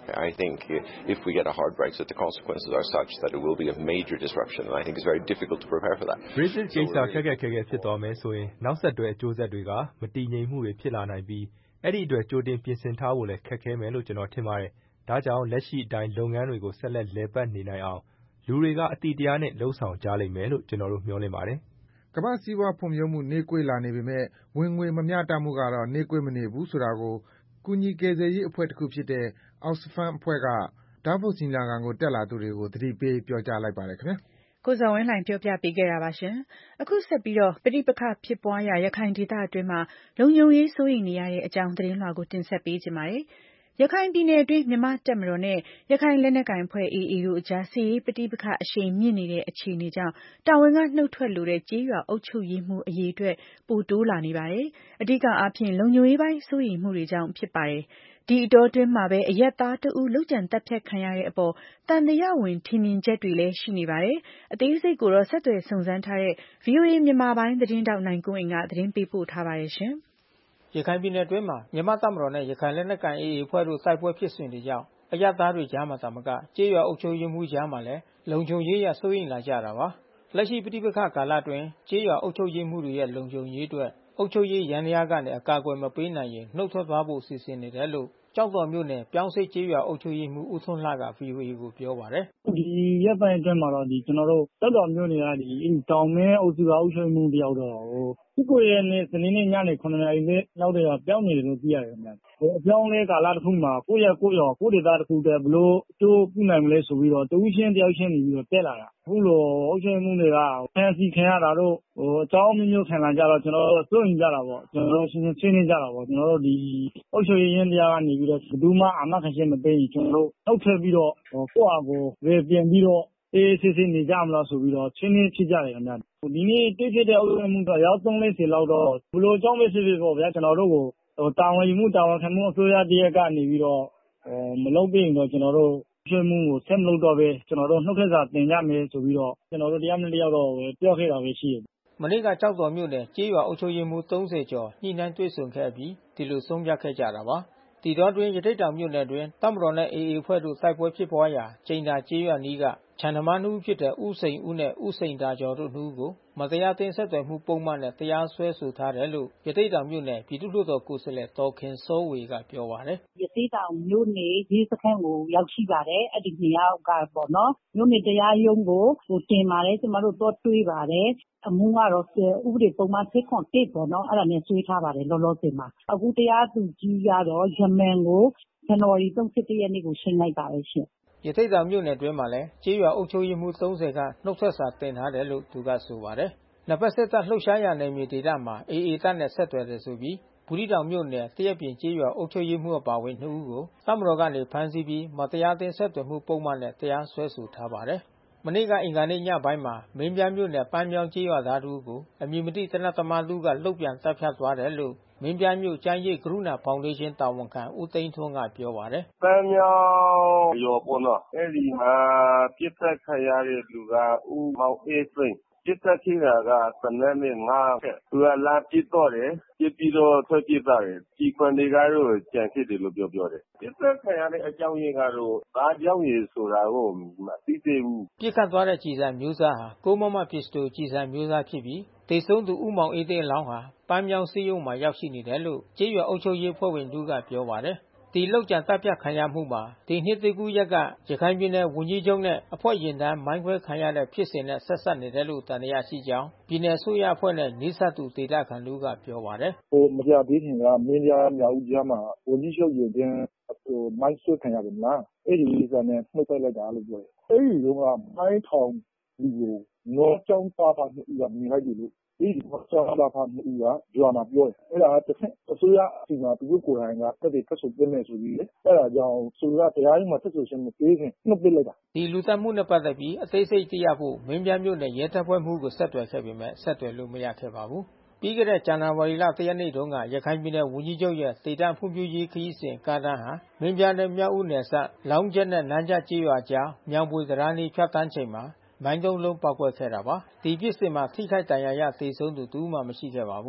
I think if we get a hard Brexit, the consequences are such that it will be a major disruption, and I think it's very difficult to prepare for that. Brexit ကိစ္စခက်ဖြစ်သွားမယ်ဆိုရင်နောက်ဆက်တွဲအကျိုးဆက်တွေကမတည်ငြိမ်မှုတွေဖြစ်လာနိုင်ပြီးအဲ့ဒီအတွက်ကြိုတင်ပြင်ဆင်ထားဖို့လည်းခက်ခဲမယ်လို့ကျွန်တော်ထင်ပါတယ်။ဒါကြောင့်လက်ရှိအတိုင်းလုပ်ငန်းတွေကိုဆက်လက်လည်ပတ်နေနိုင်အောင်လူတွေကအတိတရားနဲ့လှုံ့ဆော်ကြလိမ့်မယ်လို့ကျွန်တော်တို့မျှော်လင့်ပါတယ်ကမ္ဘာစီးပွားဖွံ့ဖြိုးမှုနှေးကွေးလာနေပေမဲ့ဝင်ငွေမမျှတမှုကတော့နှေးကွေးမနေဘူးဆိုတာကိုကူညီကယ်ဆယ်ရေးအဖွဲ့တစ်ခုဖြစ်တဲ့ Oxfam အဖွဲ့က Davos ညီလာခံကိုတက်လာသူတွေကိုသတိပေးပြောကြားလိုက်ပါတယ်ခင်ဗျာ။ကိုဇော်ဝင်းလှိုင်ပြောပြပေးခဲ့တာပါရှင်။အခုဆက်ပြီးတော့ပဋိပက္ခဖြစ်ပွားရာရခိုင်ဒေသအတွင်းမှာလုံခြုံရေးစိုးရိမ်နေရတဲ့အကြောင်းသတင်းလွှာကိုတင်ဆက်ပေးကြပါမယ်။ရခိုင်ပြည်နယ်အတွင်းမြန်မာတပ်မတော်နဲ့ရခိုင်လက်နက်ကိုင်အဖွဲ့ AA တို့အကြားစစ်ရေးပဋိပက္ခအရှိန်မြင့်နေတဲ့အခြေအနေကြောင့်တာဝန်ကနှုတ်ထွက်လိုတဲ့ကြေးရွာအုပ်ချုပ်ရေးမှုအရေးအတွက်ပိုတိုးလာနေပါတယ်။အဓိကအားဖြင့်လုံခြုံရေးပိုင်းစိုးရိမ်မှုတွေကြောင့်ဖြစ်ပါတယ်။ဒီအတောအတွင်းမှာပဲအရက်သားတဦးလုပ်ကြံတပ်ဖြတ်ခံရတဲ့အပေါ်တန်တရားဝင်ထင်မြင်ချက်တွေလည်းရှိနေပါတယ်။အသေးစိတ်ကိုတော့ဆက်သွယ်စုံစမ်းထားတဲ့ VOA မြန်မာပိုင်းသတင်းတောက်နိုင်ကွန်းအိမ်ကသတင်းပေးပို့ထားပါတယ်ရှင်။ရခိုင်ပြည်နယ်အတွင်းမှာမြန်မာတပ်မတော်နဲ့ရခိုင်လက်နက်ကိုင် AA အဖွဲ့တို့တိုက်ပွဲဖြစ်စဉ်တွေကြောင့်အရပ်သားတွေကြားမှာသမကကြေးရွာအုပ်ချုပ်ရေးမှုကြားမှာလည်းလုံခြုံရေးရစိုးရိမ်လာကြတာပါ။လက်ရှိပဋိပက္ခကာလအတွင်းကြေးရွာအုပ်ချုပ်ရေးမှုတွေရဲ့လုံခြုံရေးအတွက်အုပ်ချုပ်ရေးရန်ရာကနေအကာအကွယ်မပေးနိုင်ရင်နှုတ်ထွက်သွားဖို့စီစဉ်နေတယ်လို့ကျောက်တော်မြို့နယ်ပြောင်းစိတ်ကြေးရွာအုပ်ချုပ်ရေးမှုဦးထွန်းလှက VOA ကိုပြောပါတယ်။ဒီရက်ပိုင်းအတွင်းမှာတော့ကျွန်တော်တို့ကျောက်တော်မြို့နယ်ကတောင်မဲအုပ်စုအုပ်ချုပ်မှုတယောက်တော့19ရက်နေ့စနေနေ့ညနေ9နာရီလောက်တည်းကပြောင်းနေတယ်လို့သိရတယ်ခင်ဗျ။အပြောင်းလဲကာလတစ်ခုမှာကိုယ့်ရဲ့ကိုဒေသတစ်ခုတည်းဘလို့အကျိုးပြုနိုင်မလဲဆိုပြီးတော့တဦးချင်းတယောက်ချင်းနေပြီးတော့တက်လာတာ။အခုလိုအုပ်ချုပ်မှုတွေကဖန်စီခံရတာတို့အကြောင်းမျိုးခံလာကြတော့ကျွန်တော်တို့စိုးရင်ကြတာပေါ့။ကျွန်တော်တို့ရှင်းရှင်းနေကြတာပေါ့။ကျွန်တော်တို့ဒီအုပ်ချုပ်ရေးရင်းတရားကနေပြီးတော့ဘယ်သူမှအာမခံချက်မပေးရင်ကျွန်တော်တို့နှုတ်ထွက်ပြီးတော့ကိုယ့်အကိုပြင်ပြီးတော့အေးစစ်စစ်နေကြမလားဆိုပြီးတော့ချင်းချင်းဖြစ်ကြတယ်ခင်ဗျ။ဒီနေ့တွေ့ဖြစ်တဲ့အုပ်ချုပ်မှုတော့ရောက်3-4လောက်တော့ဘလို့အကြောင်းပဲဖြစ်ဖြစ်ပေါ့ဗျာကျွန်တော်တို့ကိုတာဝန်ယူမှုတာဝန်ခံမှုအစိုးရတရက်ကနေပြီးတော့မလုပ်ပြီးရင်တော့ကျွန်တော်တို့ကျွေးမှုကိုဆက်မလုပ်တော့ပဲကျွန်တော်တို့နှုတ်ဆက်စာတင်ကြမယ်ဆိုပြီးတော့ကျွန်တော်တို့တရားမတယောက်တော့ပြောခဲ့တာပဲရှိတယ်။မနေ့ကကျောက်တော်မြို့နယ်ကြေးရွာအုပ်ချုပ်ရေးမှု30ကျော်ညှိနှိုင်းတွေ့ဆုံခဲ့ပြီးဒီလိုဆုံးဖြတ်ခဲ့ကြတာပါ။ဒီတော့တွင်ရထိတ်တောင်မြို့နယ်တွင်တပ်မတော်နဲ့ AA အဖွဲ့တို့တိုက်ပွဲဖြစ်ပွားရာကျိန်သာကြေးရွာနီးကခြံသမား2ဦးဖြစ်တဲ့ဦးစိန်ဦးနဲ့ဦးစိန်တာကျော်တို့2ဦးကိုမတရားအသင်းဆက်သွယ်မှုပုံမှန်နဲ့တရားစွဲဆိုထားတယ်လို့ရထိတ်တောင်မြို့နယ်ပြည်သူ့လွှတ်တော်ကိုယ်စားလှယ်ဒေါ်ခင်စောဝေကပြောပါတယ်။ရထိတ်တောင်မြို့နယ်ရေးစခန်းကိုရောက်ရှိပါတယ်။အဲ့ဒီ2ယောက်ကပေါ့နော်မြို့နယ်တရားရုံးကိုတင်ပါတယ်ကျမတို့တော့တွေးပါတယ်အမှုကတော့ဥပဒေပုံမှန်7ခွန်1ပေါ့နော်အဲ့ဒါနဲ့ဆွေးထားပါတယ်လောလောဆယ်မှာအခုတရားသူကြီးကတော့ရမန်ကိုဇန်နဝါရီ31ရက်နေ့ကိုရှင်းလိုက်ပါတယ်ရှင်ရထိတ်တောင်မြို့နယ်တွင်းမှာလည်းကြေးရွာအုပ်ချုပ်ရေးမှု30ကနှုတ်ဆက်စာတင်ထားတယ်လို့သူကဆိုပါတယ်။နှစ်ဖက်စစ်တပ်လှုပ်ရှားရနယ်မြေဒေသမှာ AA တပ်နဲ့ဆက်သွယ်တယ်ဆိုပြီးဘူးရီတောင်မြို့နယ်တရက်ပြင်ကြေးရွာအုပ်ချုပ်ရေးမှုအပါဝင်2ဦးကိုတပ်မတော်ကနေဖမ်းဆီးပြီးမတရားအသင်းဆက်သွယ်မှုပုံမှန်နဲ့တရားစွဲဆိုထားပါတယ်။မနေ့ကအင်္ဂါနေ့ညပိုင်းမှာမင်းပြားမြို့နယ်ပန်းမြောင်းကြေးရွာသားတို့ကိုအမည်မသိတနတ်သမားလူကလုတ်ပြန်တပ်ဖြတ်သွားတယ်လို့မင်းပြားမြို့ကျန်းရိပ်ကရုဏာဖောင်ဒေးရှင်းတာဝန်ခံဦးသိန်းထွန်းကပြောပါတယ်။ပန်းမြောင်းရောပေါ်တော့အဲ့ဒီမှာပြစ်သက်ခရတဲ့လူကဦးမောင်အေးစိန်ပြစ်သက်ခိတာကစနေနေ့9ရက်သူကလာပြစ်တော့တယ်ပြစ်ပြီးတော့ထွက်ပြစ်တာတယ်ဒီခွန်တွေကတော့ကြံဖြစ်တယ်လို့ပြောတယ်ပြစ်သက်ခရတဲ့အကြောင်းရင်းကတော့ဘာကြောင့်ရဆိုတာကိုမသိသေးဘူးပြစ်ခတ်သွားတဲ့ကြည်စံမျိုးစားဟာ6မမပစ္စတိုကြည်စံမျိုးစားဖြစ်ပြီးတေဆုံးသူဦးမောင်အေးသိန်းလောင်းဟာပန်းမြောင်းစီးရုံမှာရောက်ရှိနေတယ်လို့ကြေးရွာအုပ်ချုပ်ရေးဖွဲ့ဝင်တို့ကပြောပါတယ်ဒီလောက်ကြံတပ်ဖြတ်ခံရမှုမှာဒီနှစ်သေးကူရက်ကရခိုင်ပြည်နယ်ဝန်ကြီးချုပ်နဲ့အဖွဲ့ရင်တန်းမိုင်းခွဲခံရတဲ့ဖြစ်စဉ်နဲ့ဆက်ဆက်နေတယ်လို့တန်တရားရှိကြောင်းပြည်နယ်ဆိုရအဖွဲ့နဲ့နှိစပ်သူဒေတာခံတို့ကပြောပါတယ်မကြသေးခင်ကမင်းပြားမြောက်ဦးကြားမှာဝန်ကြီးချုပ်ရင်တန်းမိုင်းဆွဲခံရတယ်မလားအဲ့ဒီကိစ္စနဲ့နှုတ်ဆက်လိုက်တာလို့ပြောတယ်အဲ့ဒီတော့မိုင်းထောင်ဒီကိုတော့ကြောင်းသားပါနှစ်ဦးကမြင်လိုက်တယ်လို့ဒီကျောင်းသားပါနှစ်ဦးကရွာမှာပြောတယ်အဲ့ဒါတစ်ဆက်အစိုးရအစီအမံသူတို့ကိုယ်တိုင်ကတက်တဲ့ထွက်ဆိုပြနေဆိုပြီးအဲ့ဒါကြောင့်ဆိုတော့တရားရုံးမှာတက်ဆိုရှင်မပေးခင်နှုတ်ပစ်လိုက်တာဒီလူသတ်မှုနဲ့ပတ်သက်ပြီးအသေးစိတ်သိရဖို့မင်းပြမြို့နယ်ရဲတပ်ဖွဲ့မှုကိုဆက်သွယ်ခဲ့ပေမဲ့ဆက်သွယ်လို့မရခဲ့ပါဘူးပြီးခဲ့တဲ့ဇန်နဝါရီလ1ရက်နေ့တုန်းကရခိုင်ပြည်နယ်ဝန်ကြီးချုပ်ရဲ့ဒေသဖွံ့ဖြိုးရေးခရီးစဉ်ကားတန်းဟာမင်းပြနဲ့မြောက်ဦးနယ်စပ်လောင်းကျက်နဲ့နန်းကျကြေးရွာကြားမြောင်ပွေတရာနီဖြတ်တန်းချိန်မှာမိုင်းတုံးလုံးပောက်ကွက်ခဲ့တာပါဒီပြစ်စင်မှာထိခိုက်ဒဏ်ရာရသေဆုံးသူတူမှမရှိခဲ့ပါဘူး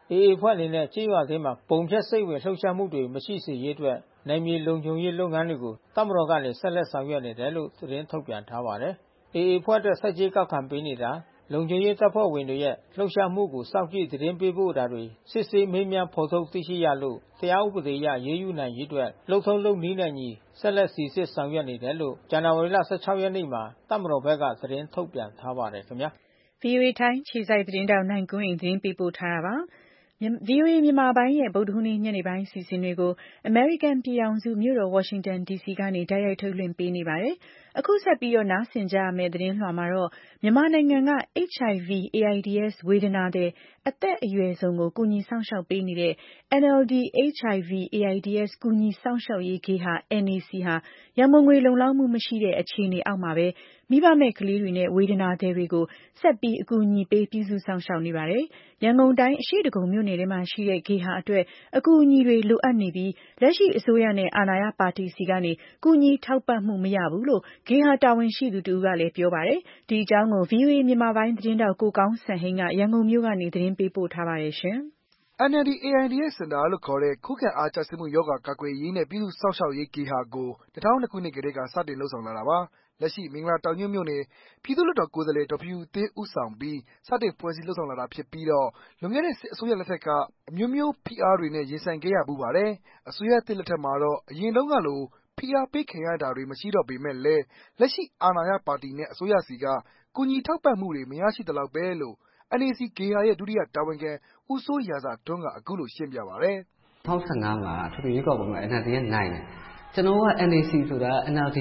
AA အဖွဲ့အနေနဲ့ကြေးရွာသေးမှာပုံဖြတ်စိတ်ဝင်လှုပ်ရှားမှုတွေမရှိစေရေးအတွက်နယ်မြေလုံခြုံရေးလုပ်ငန်းတွေကိုတပ်မတော်ကနေဆက်လက်ဆောင်ရွက်နေတယ်လို့သတင်းထုတ်ပြန်ထားပါတယ်။ AA အဖွဲ့အတွက်ဆက်ကြေးကောက်ခံပေးနေတာလုံခြုံရေးတပ်ဖွဲ့ဝင်တွေရဲ့လှုပ်ရှားမှုကိုစောင့်ကြည့်သတင်းပေးပို့တာတွေစစ်ဆေးမေးမြန်းဖော်ထုတ်သိရှိရလို့တရားဥပဒေအရရေးယူနိုင်ရေးအတွက်လုပ်ထုံးလုပ်နည်းနဲ့ညီဆက်လက်စီစစ်ဆောင်ရွက်နေတယ်လို့ဇန်နဝါရီလ16ရက်နေ့မှာတပ်မတော်ဘက်ကသတင်းထုတ်ပြန်ထားပါတယ်ခင်ဗျာ။ VOA ထိုင်းခြေစိုက်သတင်းတောက်နိုင်ကွန်းအိန်သတင်းပေးပို့ထားတာပါ။ VOA မြန်မာပိုင်းရဲ့ဗုဒ္ဓဟူးနေ့ညနေပိုင်းအစီအစဉ်တွေကိုအမေရိကန်ပြည်ထောင်စုမြို့တော်ဝါရှင်တန် DC ကနေတိုက်ရိုက်ထုတ်လွှင့်ပေးနေပါတယ်။အခုဆက်ပြီးနားဆင်ကြရမယ့်သတင်းလွှာမှာတော့မြန်မာနိုင်ငံက HIV/AIDS ဝေဒနာသည်အသက်အရွယ်စုံကိုကူညီစောင့်ရှောက်ပေးနေတဲ့ NLD HIV/AIDS ကူညီစောင့်ရှောက်ရေးဂေဟာ NAC ဟာရန်ပုံငွေလုံလောက်မှုမရှိတဲ့အခြေအနေအောက်မှာပဲမိဘမဲ့ကလေးတွေနဲ့ဝေဒနာသည်တွေကိုဆက်ပြီးအကူအညီပေးပြုစုစောင့်ရှောက်နေပါတယ်။ရန်ကုန်တိုင်းအရှေ့ဒဂုံမြို့နယ်ထဲမှာရှိတဲ့ဂေဟာအတွက်အကူအညီတွေလိုအပ်နေပြီးလက်ရှိအစိုးရနဲ့အာဏာရပါတီဆီကနေကူညီထောက်ပံ့မှုမရဘူးလို့ဂေဟာတာဝန်ရှိသူတဦးကလည်းပြောပါတယ်။ဒီအကြောင်းကို VOA မြန်မာပိုင်းသတင်းထောက်ကိုကောင်းစံဟိန်းကရန်ကုန်မြို့ကနေသတင်းပေးပို့ထားပါတယ်။ NLD AIDS Center လို့ခေါ်တဲ့ခုခံအားကျဆင်းမှုရောဂါကာကွယ်ရေးနဲ့ပြည်သူ့စောင့်ရှောက်ရေးဂေဟာကို2002ခုနှစ်ကတည်းကစတင်လုပ်ဆောင်လာတာပါ။လက်ရှိမင်္ဂလာတောင်ညွန့်မြို့နယ်ပြည်သူ့လွှတ်တော်ကိုယ်စားလှယ်ဒေါ်ဖြူဖြူသင်းဦးဆောင်ပြီးစတင်ဖွဲ့စည်းလုပ်ဆောင်လာတာဖြစ်ပြီးတော့လွန်ခဲ့တဲ့စစ်အစိုးရလက်ထက်ကအမျိုးမျိုးဖိအားတွေနဲ့ရင်ဆိုင်ခဲ့ရဖူးပါတယ်။အစိုးရသစ်လက်ထက်မှာတော့အရင်တုန်းကလိုဖိအားပေးခံရတာတွေမရှိတော့ပေမဲ့လည်းလက်ရှိအာဏာရပါတီနဲ့အစိုးရဆီကကူညီထောက်ပံ့မှုတွေမရရှိသလောက်ပဲလို့ NAC ဂေဟာရဲ့ဒုတိယတာဝန်ခံဦးစိုးရာဇထွန်းကအခုလိုရှင်းပြပါတယ်။ 2015မှာအထွေထွေရွေးကောက်ပွဲမှာ NLD ကနိုင်တယ်။ကျွန်တော်တို့က NAC ဆိုတာ NLD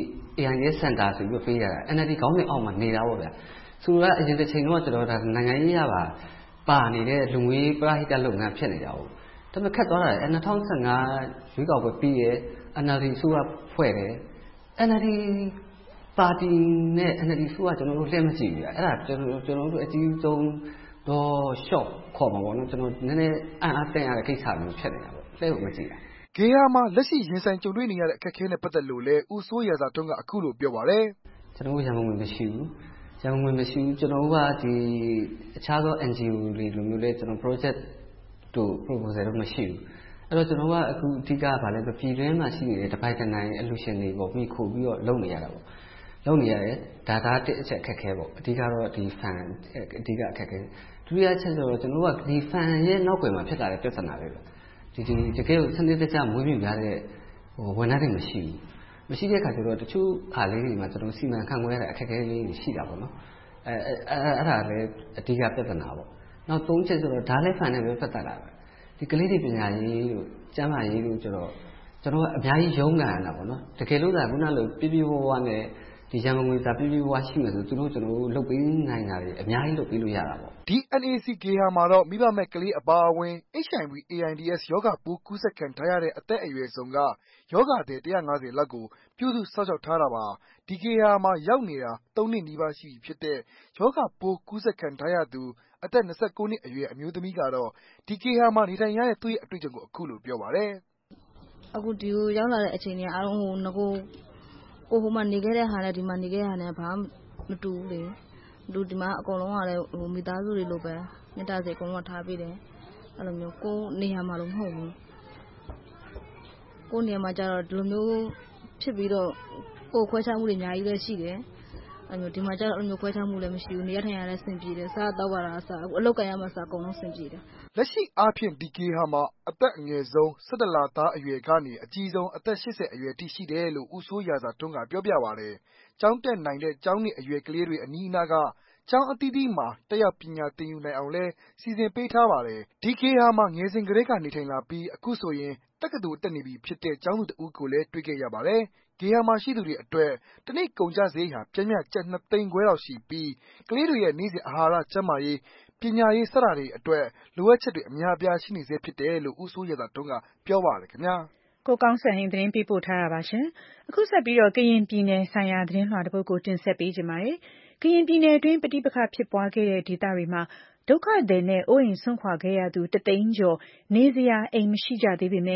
AIDS Center ဆိုပြီးပေးရတာ။ NLD ခေါင်းစဉ်အောက်မှာနေတာပေါ့ဗျာ။ဆိုတော့အရင်တစ်ချိန်တုန်းကကျွန်တော်တို့နိုင်ငံရေးရပါနေတဲ့လူငွေပရဟိတလုပ်ငန်းဖြစ်နေတာပေါ့။ဒါပေမဲ့ခက်သွားတာ2015ရွေးကောက်ပွဲပြီးရဲ့ NLD အစိုးရဖွဲ့တယ်။ NLD ပါတီနဲ့ NLD အစိုးရကျွန်တော်တို့လှည့်မကြည့်ဘူးဗျ။အဲ့ဒါကျွန်တော်တို့အကြီးဆုံးတော့ shock ခေါ်မှာပေါ့နော်ကျွန်တော်နည်းနည်းအံ့အားသင့်ရတဲ့ကိစ္စမျိုးဖြစ်နေတာပေါ့လှည့်ကိုမကြည့်တာ။ဂေဟာမှာလက်ရှိရင်ဆိုင်ကြုံတွေ့နေရတဲ့အခက်အခဲနဲ့ပတ်သက်လို့လည်းဦးစိုးရာဇထွန်းကအခုလိုပြောပါတယ်။ကျွန်တော်တို့ရန်ပုံငွေမရှိဘူး။ရန်ပုံငွေမရှိဘူးကျွန်တော်တို့ကဒီအခြားသော NGO တွေလိုမျိုးလဲကျွန်တော် project တို့ proposal တို့မရှိဘူး။အဲ့တော့ကျွန်တော်ကအခုအဓိကကဘာလဲဆိုပြည်တွင်းမှာရှိနေတဲ့တပိုင်တနိုင်အလှူရှင်တွေပေါ့မိခိုပြီးတော့လုပ်နေရတာပေါ့။လုပ်နေရတယ်ဒါတစ်အချက်အခက်ခဲပေါ့အဓိကတော့ဒီ fan အဓိကအခက်ခဲဒုတိယအချက်ဆိုတော့ကျွန်တော်တို့ကဒီ fan ရဲ့နောက်ွယ်မှာဖြစ်လာတဲ့ပြဿနာတွေပေါ့။ဒီတကယ်ကိုစနစ်တကျမွေးမြူရတဲ့ဝန်ထမ်းတွေမရှိဘူး။မရှိတဲ့အခါကျတော့တချို့အားလေးတွေမှာကျွန်တော်စီမံခန့်ခွဲရတဲ့အခက်အခဲလေးတွေရှိတာပေါ့နော်။အဲ့ဒါလည်းအဓိကပြဿနာပေါ့။နောက်3ချက်ဆိုတော့ဒါလည်း fan နဲ့ပဲပတ်သက်လာတယ်။ဒီကလေးတွေပညာရေးတို့ကျန်းမာရေးတို့ကျွန်တော်ကအများကြီးရုန်းကန်ရတာပေါ့နော်။တကယ်လို့ဒါခုနလိုပြပြဝဝနဲ့ဒီရန်ကုန်ငွေသာပြပြဝဝရှိမယ်ဆိုသူတို့ကျွန်တော်တို့လုပ်ပေးနိုင်တာတွေအများကြီးလုပ်ပေးလို့ရတာပေါ့ဒီ NAC ဂေဟာမှာတော့မိဘမဲ့ကလေးအပါအဝင် HIV/AIDS ရောဂါပိုးကူးစက်ခံထားရတဲ့အသက်အရွယ်စုံကရောဂါသည်150လောက်ကိုပြုစုစောင့်ရှောက်ထားတာပါဒီဂေဟာမှာရောက်နေတာ3နှစ်နီးပါးရှိပြီဖြစ်တဲ့ရောဂါပိုးကူးစက်ခံထားရသူအသက်29နှစ်အရွယ်အမျိုးသမီးကတော့ဒီဂေဟာမှာနေထိုင်ရတဲ့သူ့ရဲ့အတွေ့အကြုံကိုအခုလိုပြောပါတယ်။အခုဒီကိုရောက်လာတဲ့အချိန်တွေကအားလုံးငကိုဟိုမှာနေခဲ့တဲ့ဟာနဲ့ဒီမှာနေခဲ့တဲ့ဟာနဲ့ဘာမှမတူဘူးလေ။ဒီမှာအကုန်လုံးကလည်းမိသားစုတွေလိုပဲမေတ္တာစိတ်အကုန်လုံးထားပေးတယ်။အဲ့လိုမျိုးကိုယ်နေရာမှာတော့မဟုတ်ဘူး။ကိုယ်နေရာမှာကျတော့ဒီလိုမျိုးဖြစ်ပြီးတော့ကိုယ်ခွဲခြားမှုတွေအများကြီးလည်းရှိတယ်။အဲ့မျိုးဒီမှာကျတော့အဲ့လိုမျိုးခွဲခြားမှုလည်းမရှိဘူး။နေရထိုင်ရလည်းအဆင်ပြေတယ်။စားတော့ရတာအစားအလုပ်ကိုင်ရမှာအစားအကုန်လုံးအဆင်ပြေတယ်။လက်ရှိအားဖြင့်ဒီဂေဟာမှာအသက်အငယ်ဆုံး17လသားအရွယ်ကနေအကြီးဆုံးအသက်80အရွယ်ထိရှိတယ်လို့ဦးစိုးရာဇထွန်းကပြောပြပါတယ်။ကျောင်းတက်နိုင်တဲ့ကျောင်းနေအရွယ်ကလေးတွေအနီးအနားကကျောင်းအသီးသီးမှာတက်ရောက်ပညာသင်ယူနိုင်အောင်လဲစီစဉ်ပေးထားပါတယ်။ဒီဂေဟာမှာငယ်စဉ်ကတည်းကနေထိုင်လာပြီးအခုဆိုရင်တက္ကသိုလ်တက်နေပြီဖြစ်တဲ့ကျောင်းသူတစ်ဦးကိုလည်းတွေ့ခဲ့ရပါတယ်။ဂေဟာမှာရှိသူတွေအတွက်တစ်နေ့ကုန်ကျစရိတ်ဟာပျမ်းမျှကျပ်2သိန်းခွဲလောက်ရှိပြီးကလေးတွေရဲ့နေ့စဉ်အာဟာရကျန်းမာရေးပညာရေးစတာတွေအတွက်လိုအပ်ချက်တွေအများအပြားရှိနေဆဲဖြစ်တယ်လို့ဦးစိုးရာဇထွန်းကပြောပါတယ်ခင်ဗျာ။ကိုကောင်းစံဟိန်းသတင်းပေးပို့ထားတာပါရှင်။အခုဆက်ပြီးကရင်ပြည်နယ်ဆိုင်ရာသတင်းလွှာတစ်ပုဒ်ကိုတင်ဆက်ပေးချင်ပါတယ်။ကရင်ပြည်နယ်အတွင်းပဋိပက္ခဖြစ်ပွားခဲ့တဲ့ဒေသတွေမှာဒုက္ခသည်နဲ့အိုးအိမ်စွန့်ခွာခဲ့ရသူ1သိန်းကျော်နေစရာအိမ်မရှိကြသေးပေမဲ့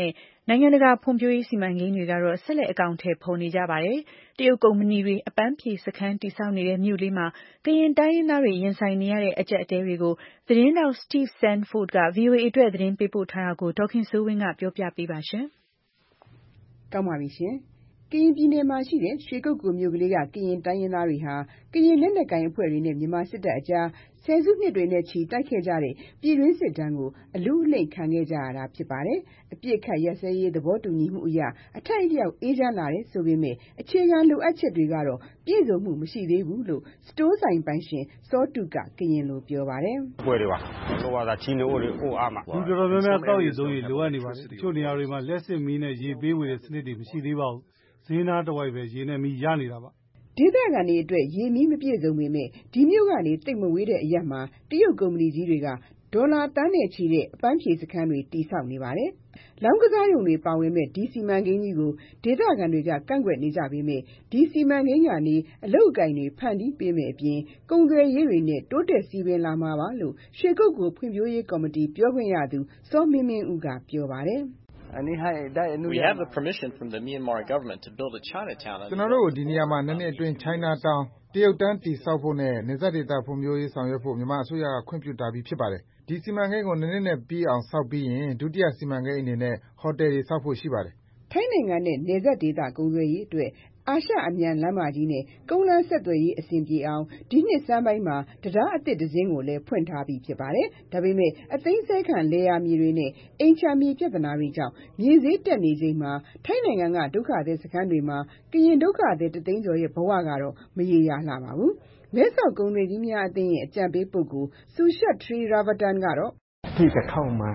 နိုင်ငံတကာဖွံ့ဖြိုးရေးစီမံကိန်းတွေကတော့ဆက်လက်အကောင်အထည်ဖော်နေကြပါတယ်။တရုတ်ကုမ္ပဏီတွေအပန်းဖြေစခန်းတည်ဆောက်နေတဲ့မြို့လေးမှာကရင်တိုင်းရင်းသားတွေရင်ဆိုင်နေရတဲ့အကျပ်အတည်းတွေကိုသတင်းတောက် Steve Sandford က VOA အတွက်သတင်းပေးပို့ထားတာကိုဒေါ်ခင်စိုးဝင်းကပြောပြပေးပါရှင်။ကောင်းပါပြီရှင်။ကရင်ပြည်နယ်မှာရှိတဲ့ရွှေကုက္ကိုမြို့ကလေးကကရင်တိုင်းရင်းသားတွေဟာကရင်လက်နက်ကိုင်အဖွဲ့တွေနဲ့မြန်မာစစ်တပ်အကြားဆယ်စုနှစ်တွေနဲ့ချီတိုက်ခဲ့ကြတဲ့ပြည်တွင်းစစ်တမ်းကိုအလူးအလိမ့်ခံခဲ့ကြရတာဖြစ်ပါတယ်။အပြစ်ခတ်ရက်စဲရေးသဘောတူညီမှုအရအထိုက်အလျောက်အေးချမ်းလာတဲ့ဆိုပေမဲ့အခြေခံလိုအပ်ချက်တွေကတော့ပြည့်စုံမှုမရှိသေးဘူးလို့စတိုးဆိုင်ပိုင်ရှင်စောတုကကရင်လိုပြောပါတယ်။ပွဲတွေပါလောကသာချင်းတို့အိုအားမှာဒီတော်တော်များများတောက်ရည်သုံးရည်လိုအပ်နေပါတယ်။တချို့နေရာတွေမှာလက်စစ်မီးနဲ့ရေပေးဝေတဲ့စနစ်တွေမရှိသေးပါဘူး။ဈေးနားတစ်ဝိုက်ပဲရေနဲ့မီးရနေတာပါ။ဒေသခံတွေအတွက်ရေမီးမပြည့်စုံပေမဲ့ဒီမြို့ကနေတိတ်မဝေးတဲ့အရက်မှာတရုတ်ကုမ္ပဏီကြီးတွေကဒေါ်လာတန်းနဲ့ချီတဲ့အပန်းဖြေစခန်းတွေတည်ဆောက်နေပါတယ်။လောင်းကစားရုံတွေပါဝင်မဲ့ဒီစီမံကိန်းကြီးကိုဒေသခံတွေကကန့်ကွက်နေကြပေမဲ့ဒီစီမံကိန်းကနေအလုပ်အကိုင်တွေဖန်တီးပေးမဲ့အပြင်ကုန်သွယ်ရေးတွေနဲ့တိုးတက်စီးပွားလာမှာပါလို့ရွှေကုက္ကိုဖွံ့ဖြိုးရေးကော်မတီပြောခွင့်ရသူစောမင်းမင်းဦးကပြောပါတယ်။ We have the permission from the Myanmar government to build a Chinatown. ကျွန်တော်တို့ဒီနေရာမှာနှစ်နှစ်အတွင်း Chinatown တရုတ်တန်းတည်ဆောက်ဖို့နဲ့နယ်စပ်ဒေသဖွံ့ဖြိုးရေးဆောင်ရွက်ဖို့မြန်မာအစိုးရကခွင့်ပြုထားပြီးဖြစ်ပါတယ်။ဒီစီမံကိန်းကိုနှစ်နှစ်နဲ့ပြီးအောင်ဆောက်ပြီးရင်ဒုတိယစီမံကိန်းအနေနဲ့ဟိုတယ်တွေဆောက်ဖို့ရှိပါတယ်။ထိုင်းနိုင်ငံနဲ့နယ်စပ်ဒေသကုန်သွယ်ရေးအတွက်အာရှအမြန်လမ်းမကြီးနဲ့ကုန်းလမ်းဆက်သွယ်ရေးအဆင်ပြေအောင်ဒီနှစ်ဆန်းပိုင်းမှာတံတားအသစ်တစ်စင်းကိုလည်းဖွင့်ထားပြီးဖြစ်ပါတယ်။ဒါပေမဲ့အသိမ်းဆဲခံလယ်ယာမြေတွေနဲ့အိမ်ချမြေပြဿနာတွေကြောင့်မြေဈေးတက်နေချိန်မှာထိုင်းနိုင်ငံကဒုက္ခသည်စခန်းတွေမှာကရင်ဒုက္ခသည်တသိန်းကျော်ရဲ့ဘဝကတော့မရေရာလှပါဘူး။မဲဆောက်ကုန်သည်ကြီးများအသင်းရဲ့အကြံပေးပုဂ္ဂိုလ်ဆူရှတ်ထရီရာဗတန်ကတော့ที่จะเข้ามา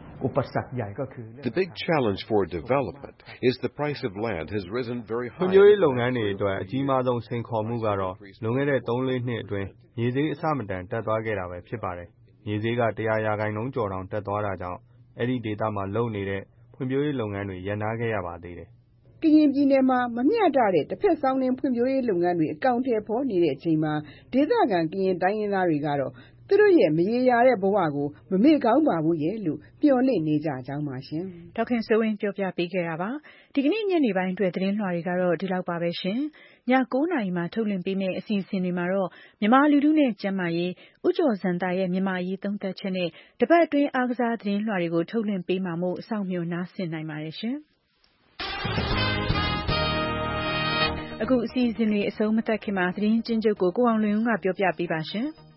The big challenge for development is the price of land has risen very high. ဖွံ့ဖြိုးရေးလုပ်ငန်းတွေအတွက်အကြီးမားဆုံးစိန်ခေါ်မှုကတော့လွန်ခဲ့တဲ့3-4နှစ်အတွင်းမြေဈေးအဆမတန်တက်သွားခဲ့တာပဲဖြစ်ပါတယ်။မြေဈေးက100%ကျော်တောင်တက်သွားတာကြောင့်အဲ့ဒီဒေသမှာလုပ်နေတဲ့ဖွံ့ဖြိုးရေးလုပ်ငန်းတွေရပ်နားခဲ့ရပါသေးတယ်။ကရင်ပြည်နယ်မှာမမျှတတဲ့တစ်ဖက်ဆောင်နှင်းဖွံ့ဖြိုးရေးလုပ်ငန်းတွေအကောင့်ထဲပေါ်နေတဲ့အချိန်မှာဒေသခံကရင်တိုင်းရင်းသားတွေကတော့သူတို့ရဲ့မရေရာတဲ့ဘဝကိုမမေ့ကောင်းပါဘူးရဲ့လို့မျှော်လင့်နေကြကြောင်းပါရှင်။ဒေါက်ခင်စိုးဝင်းပြောပြပေးခဲ့တာပါ။ဒီကနေ့ညနေပိုင်းအတွက်သတင်းလွှာတွေကတော့ဒီလောက်ပါပဲရှင်။ည9:00 နာရီမှာထုတ်လွှင့်ပေးမယ့်အစီအစဉ်တွေမှာတော့မြန်မာလူထုနဲ့ကျန်းမာရေးဥကျော်စံတာရဲ့မြန်မာရေးသုံးသပ်ချက်နဲ့တပတ်အတွင်းအားကစားသတင်းလွှာတွေကိုထုတ်လွှင့်ပေးမှာမို့စောင့်မျှော်နားဆင်နိုင်ပါတယ်ရှင်။အခုအစီအစဉ်တွေအဆုံးမသတ်ခင်မှာသတင်းချင်းချုပ်ကိုအောင်လွင်ဦးကပြောပြပေးပါရှင်။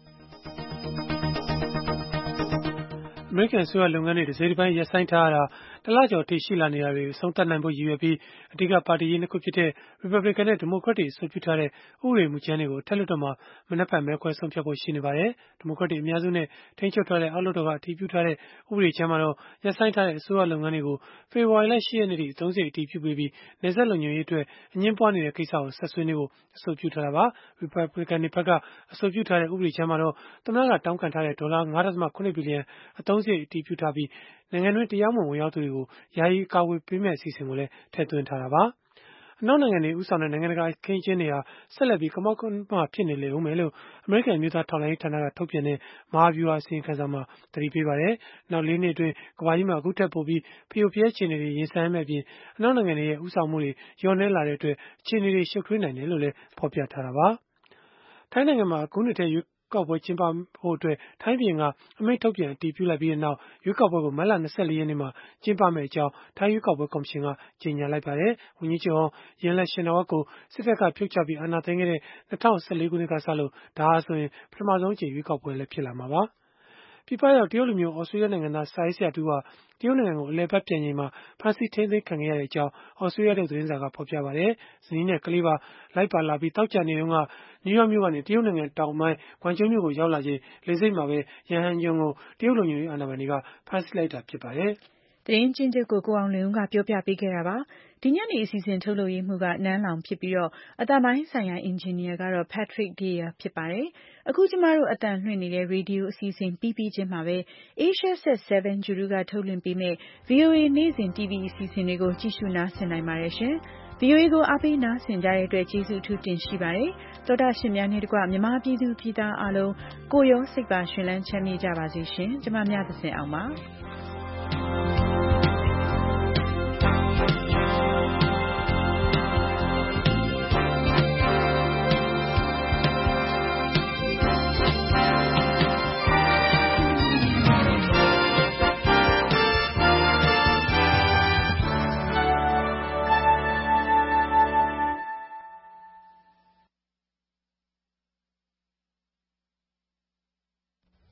အမေရိကန်အစိုးရလုပ်ငန်းတွေတစ်စိတ်တစ်ပိုင်းရပ်ဆိုင်းထားရတာတလကျော်ထိရှိလာနေတာတွေအဆုံးသတ်နိုင်ဖို့ရည်ရွယ်ပြီးအဓိကပါတီကြီးနှစ်ခုဖြစ်တဲ့ Republican နဲ့ Democrat တွေအဆိုပြုထားတဲ့ဥပဒေမူကြမ်းတွေကိုအထက်လွှတ်တော်မှာမနက်ဖြန်မဲခွဲဆုံးဖြတ်ဖို့ရှိနေပါတယ်။ Democrat တွေအများစုနဲ့ထိန်းချုပ်ထားတဲ့အောက်လွှတ်တော်ကအတည်ပြုထားတဲ့ဥပဒေကြမ်းမှာတော့ရပ်ဆိုင်းထားတဲ့အစိုးရလုပ်ငန်းတွေကိုဖေဖော်ဝါရီလ 10 ရက်နေ့ထိအသုံးစရိတ်အတည်ပြုပေးပြီးနယ်စပ်လုံခြုံရေးအတွက်အငြင်းပွားနေတဲ့ကိစ္စကိုဆက်ဆွေးနွေးဖို့အဆိုပြုထားတာပါ။ Republican တွေဘက်ကအဆိုပြုထားတဲ့ဥပဒေကြမ်းမှာတော့သမ္မတကတောင်းခံထားတဲ့ဒေါ်လာ $5.7 ဘီလီယံအသုံးစရိတ်အတည်ပြုထားပြီးနိုင်ငံတွင်းတရားမဝင်ရောက်သူတွေကိုယာယီအကာအကွယ်ပေးမယ့်အစီအစဉ်ကိုလည်းထည့်သွင်းထားတာပါ။အနောက်နိုင်ငံတွေဦးဆောင်တဲ့နိုင်ငံတကာအခင်းအကျင်းတွေဟာဆက်လက်ပြီးကမောက်ကမဖြစ်နေလေဦးမယ်လို့အမေရိကန်အမျိုးသားထောက်လှမ်းရေးဌာနကထုတ်ပြန်တဲ့မဟာဗျူဟာအစီရင်ခံစာမှာသတိပေးပါတယ်။နောက် 4 နှစ်အတွင်းကမ္ဘာကြီးမှာအခုထက်ပိုပြီးဖျို့ဖျဲအခြေအနေတွေရင်ဆိုင်ရမယ့်အပြင်အနောက်နိုင်ငံတွေရဲ့ဦးဆောင်မှုတွေလျော့နည်းလာတဲ့အတွက်အခြေအနေတွေရှုပ်ထွေးနိုင်တယ်လို့လည်းဖော်ပြထားတာပါ။ထိုင်းနိုင်ငံမှာအခုနှစ်ထဲရွေးကောက်ပွဲကျင်းပဖို့အတွက်ထိုင်းပြည်ကအမိန့်ထုတ်ပြန်အတည်ပြုလိုက်ပြီးနောက်ရွေးကောက်ပွဲကိုမတ်လ 24 ရက်နေ့မှာကျင်းပမယ့်အကြောင်းထိုင်းရွေးကောက်ပွဲကော်မရှင်ကကြေညာလိုက်ပါတယ်။ဝန်ကြီးချုပ်ယင်လက်ရှင်နာဝတ်ကိုစစ်တပ်ကဖြုတ်ချပြီးအာဏာသိမ်းခဲ့တဲ့2014 ခုနှစ်ကစလို့ဒါဟာဆိုရင်ပထမဆုံးအကြိမ်ရွေးကောက်ပွဲလည်းဖြစ်လာမှာပါ။ပြည်ပရောက်တရုတ်လူမျိုးဩစတြေးလျနိုင်ငံသားစာရေးဆရာတူဟာတရုတ်နိုင်ငံကိုအလည်အပတ်ပြန်ချိန်မှာဖမ်းဆီးထိန်းသိမ်းခံခဲ့ရတဲ့အကြောင်းဩစတြေးလျသတင်းစာကဖော်ပြပါတယ်။ဇနီးနဲ့ကလေးပါလိုက်ပါလာပြီးတောက်ကြနေတုန်းကနယူးယောက်မြို့ကနေတရုတ်နိုင်ငံတောင်ပိုင်းဂွမ်ကျုံမြို့ကိုရောက်လာချိန်လေဆိပ်မှာပဲရန်ဟန်ဂျုံကိုတရုတ်လုံခြုံရေးအာဏာပိုင်တွေကဖမ်းဆီးလိုက်တာဖြစ်ပါတယ်။သတင်းချင်းချုပ်ကိုအောင်လွင်ဦးကပြောပြပေးခဲ့တာပါ။ဒီညနေအစီအစဉ်ထုတ်လုပ်ရေးမှူးကနန်းလောင်ဖြစ်ပြီးတော့အသံပိုင်းဆိုင်ရာအင်ဂျင်နီယာကတော့ Patrick Deer ဖြစ်ပါတယ်။အခုကျမတို့အသံလွှင့်နေတဲ့ရေဒီယိုအစီအစဉ်ပြီးချင်းမှာပဲ Asia Set 7 Juru ကထုတ်လွှင့်ပေးမဲ့ VOA နေ့စဉ် TV အစီအစဉ်တွေကိုကြည့်ရှုနားဆင်နိုင်ပါတယ်ရှင်။ VOA ကိုအားပေးနားဆင်ကြတဲ့အတွက်ကျေးဇူးအထူးတင်ရှိပါတယ်။သောတာရှင်များနဲ့တကွမြန်မာပြည်သူပြည်သားအားလုံးကိုရောစိတ်ပါရှင်လန်းချမ်းမြေ့ကြပါစေရှင်။ကျမမြတ်သဇင်အောင်ပါ။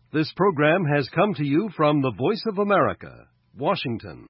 This program has come to you from the Voice of America, Washington.